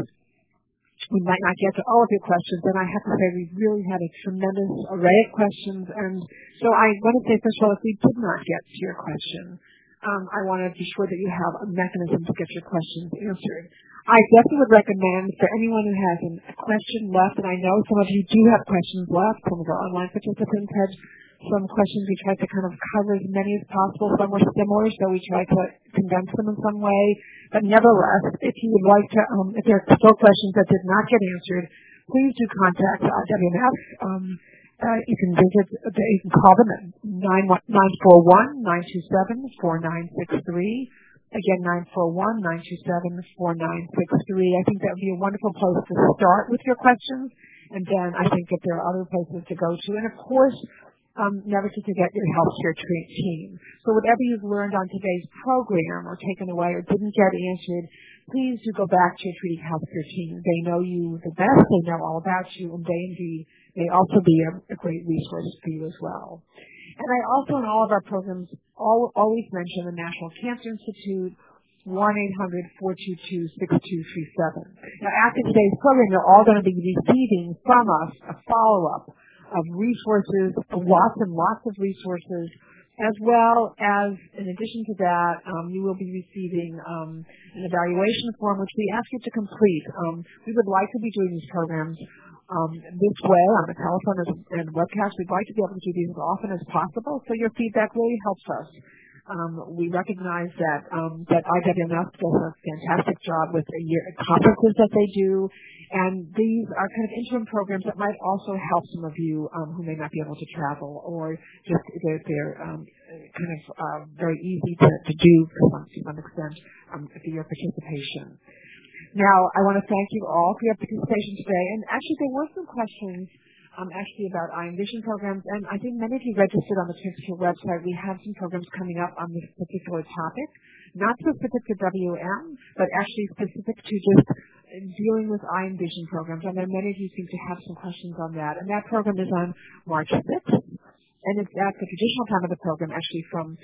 we might not get to all of your questions, and I have to say we really had a tremendous array of questions. And so I want to say, first of all, if we did not get to your question, um, I want to be sure that you have a mechanism to get your questions answered. I definitely would recommend for anyone who has a question left, and I know some of you do have questions left, some of our online participants had some questions. We tried to kind of cover as many as possible. Some were similar, so we tried to condense them in some way. But nevertheless, if you would like to, um, if there are still questions that did not get answered, please do contact I W M S. Um, uh, you can visit, uh, you can call them at nine four one, nine two seven, four nine six three. Again, nine four one, nine two seven, four nine six three. I think that would be a wonderful place to start with your questions. And then I think if there are other places to go to. And of course, Um, never to forget your healthcare team. So whatever you've learned on today's program or taken away or didn't get answered, please do go back to your treating healthcare team. They know you the best. They know all about you, and they indeed may also be a, a great resource for you as well. And I also, in all of our programs, all, always mention the National Cancer Institute, one eight hundred, four two two, six two three seven. Now, after today's program, you're all going to be receiving from us a follow-up of resources, lots and lots of resources, as well as, in addition to that, um, you will be receiving um, an evaluation form, which we ask you to complete. Um, we would like to be doing these programs um, this way, on the telephone and webcast. We'd like to be able to do these as often as possible, so your feedback really helps us. Um, we recognize that um, that I W M S does a fantastic job with the year conferences that they do, and these are kind of interim programs that might also help some of you um, who may not be able to travel, or just they're, they're um, kind of uh, very easy to, to do to some, to some extent um, for your participation. Now, I want to thank you all for your participation today, and actually there were some questions Um, actually about I Envision programs, and I think many of you registered on the CancerCare website. We have some programs coming up on this particular topic, not specific to W M, but actually specific to just dealing with I Envision programs. I know many of you seem to have some questions on that, and that program is on March sixth, and it's at the traditional time of the program, actually from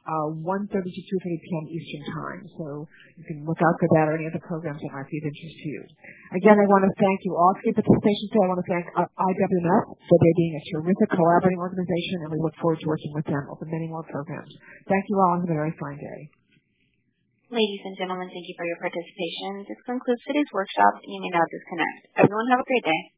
uh, one thirty to two thirty p.m. Eastern Time. So you can look out for that or any other programs that might be of interest to you. Again, I want to thank you all for your participation today. I want to thank uh, I W M S for their being a terrific collaborating organization, and we look forward to working with them over many more programs. Thank you all, and have a very fine day. Ladies and gentlemen, thank you for your participation. This concludes today's workshop. You may now disconnect. Everyone have a great day.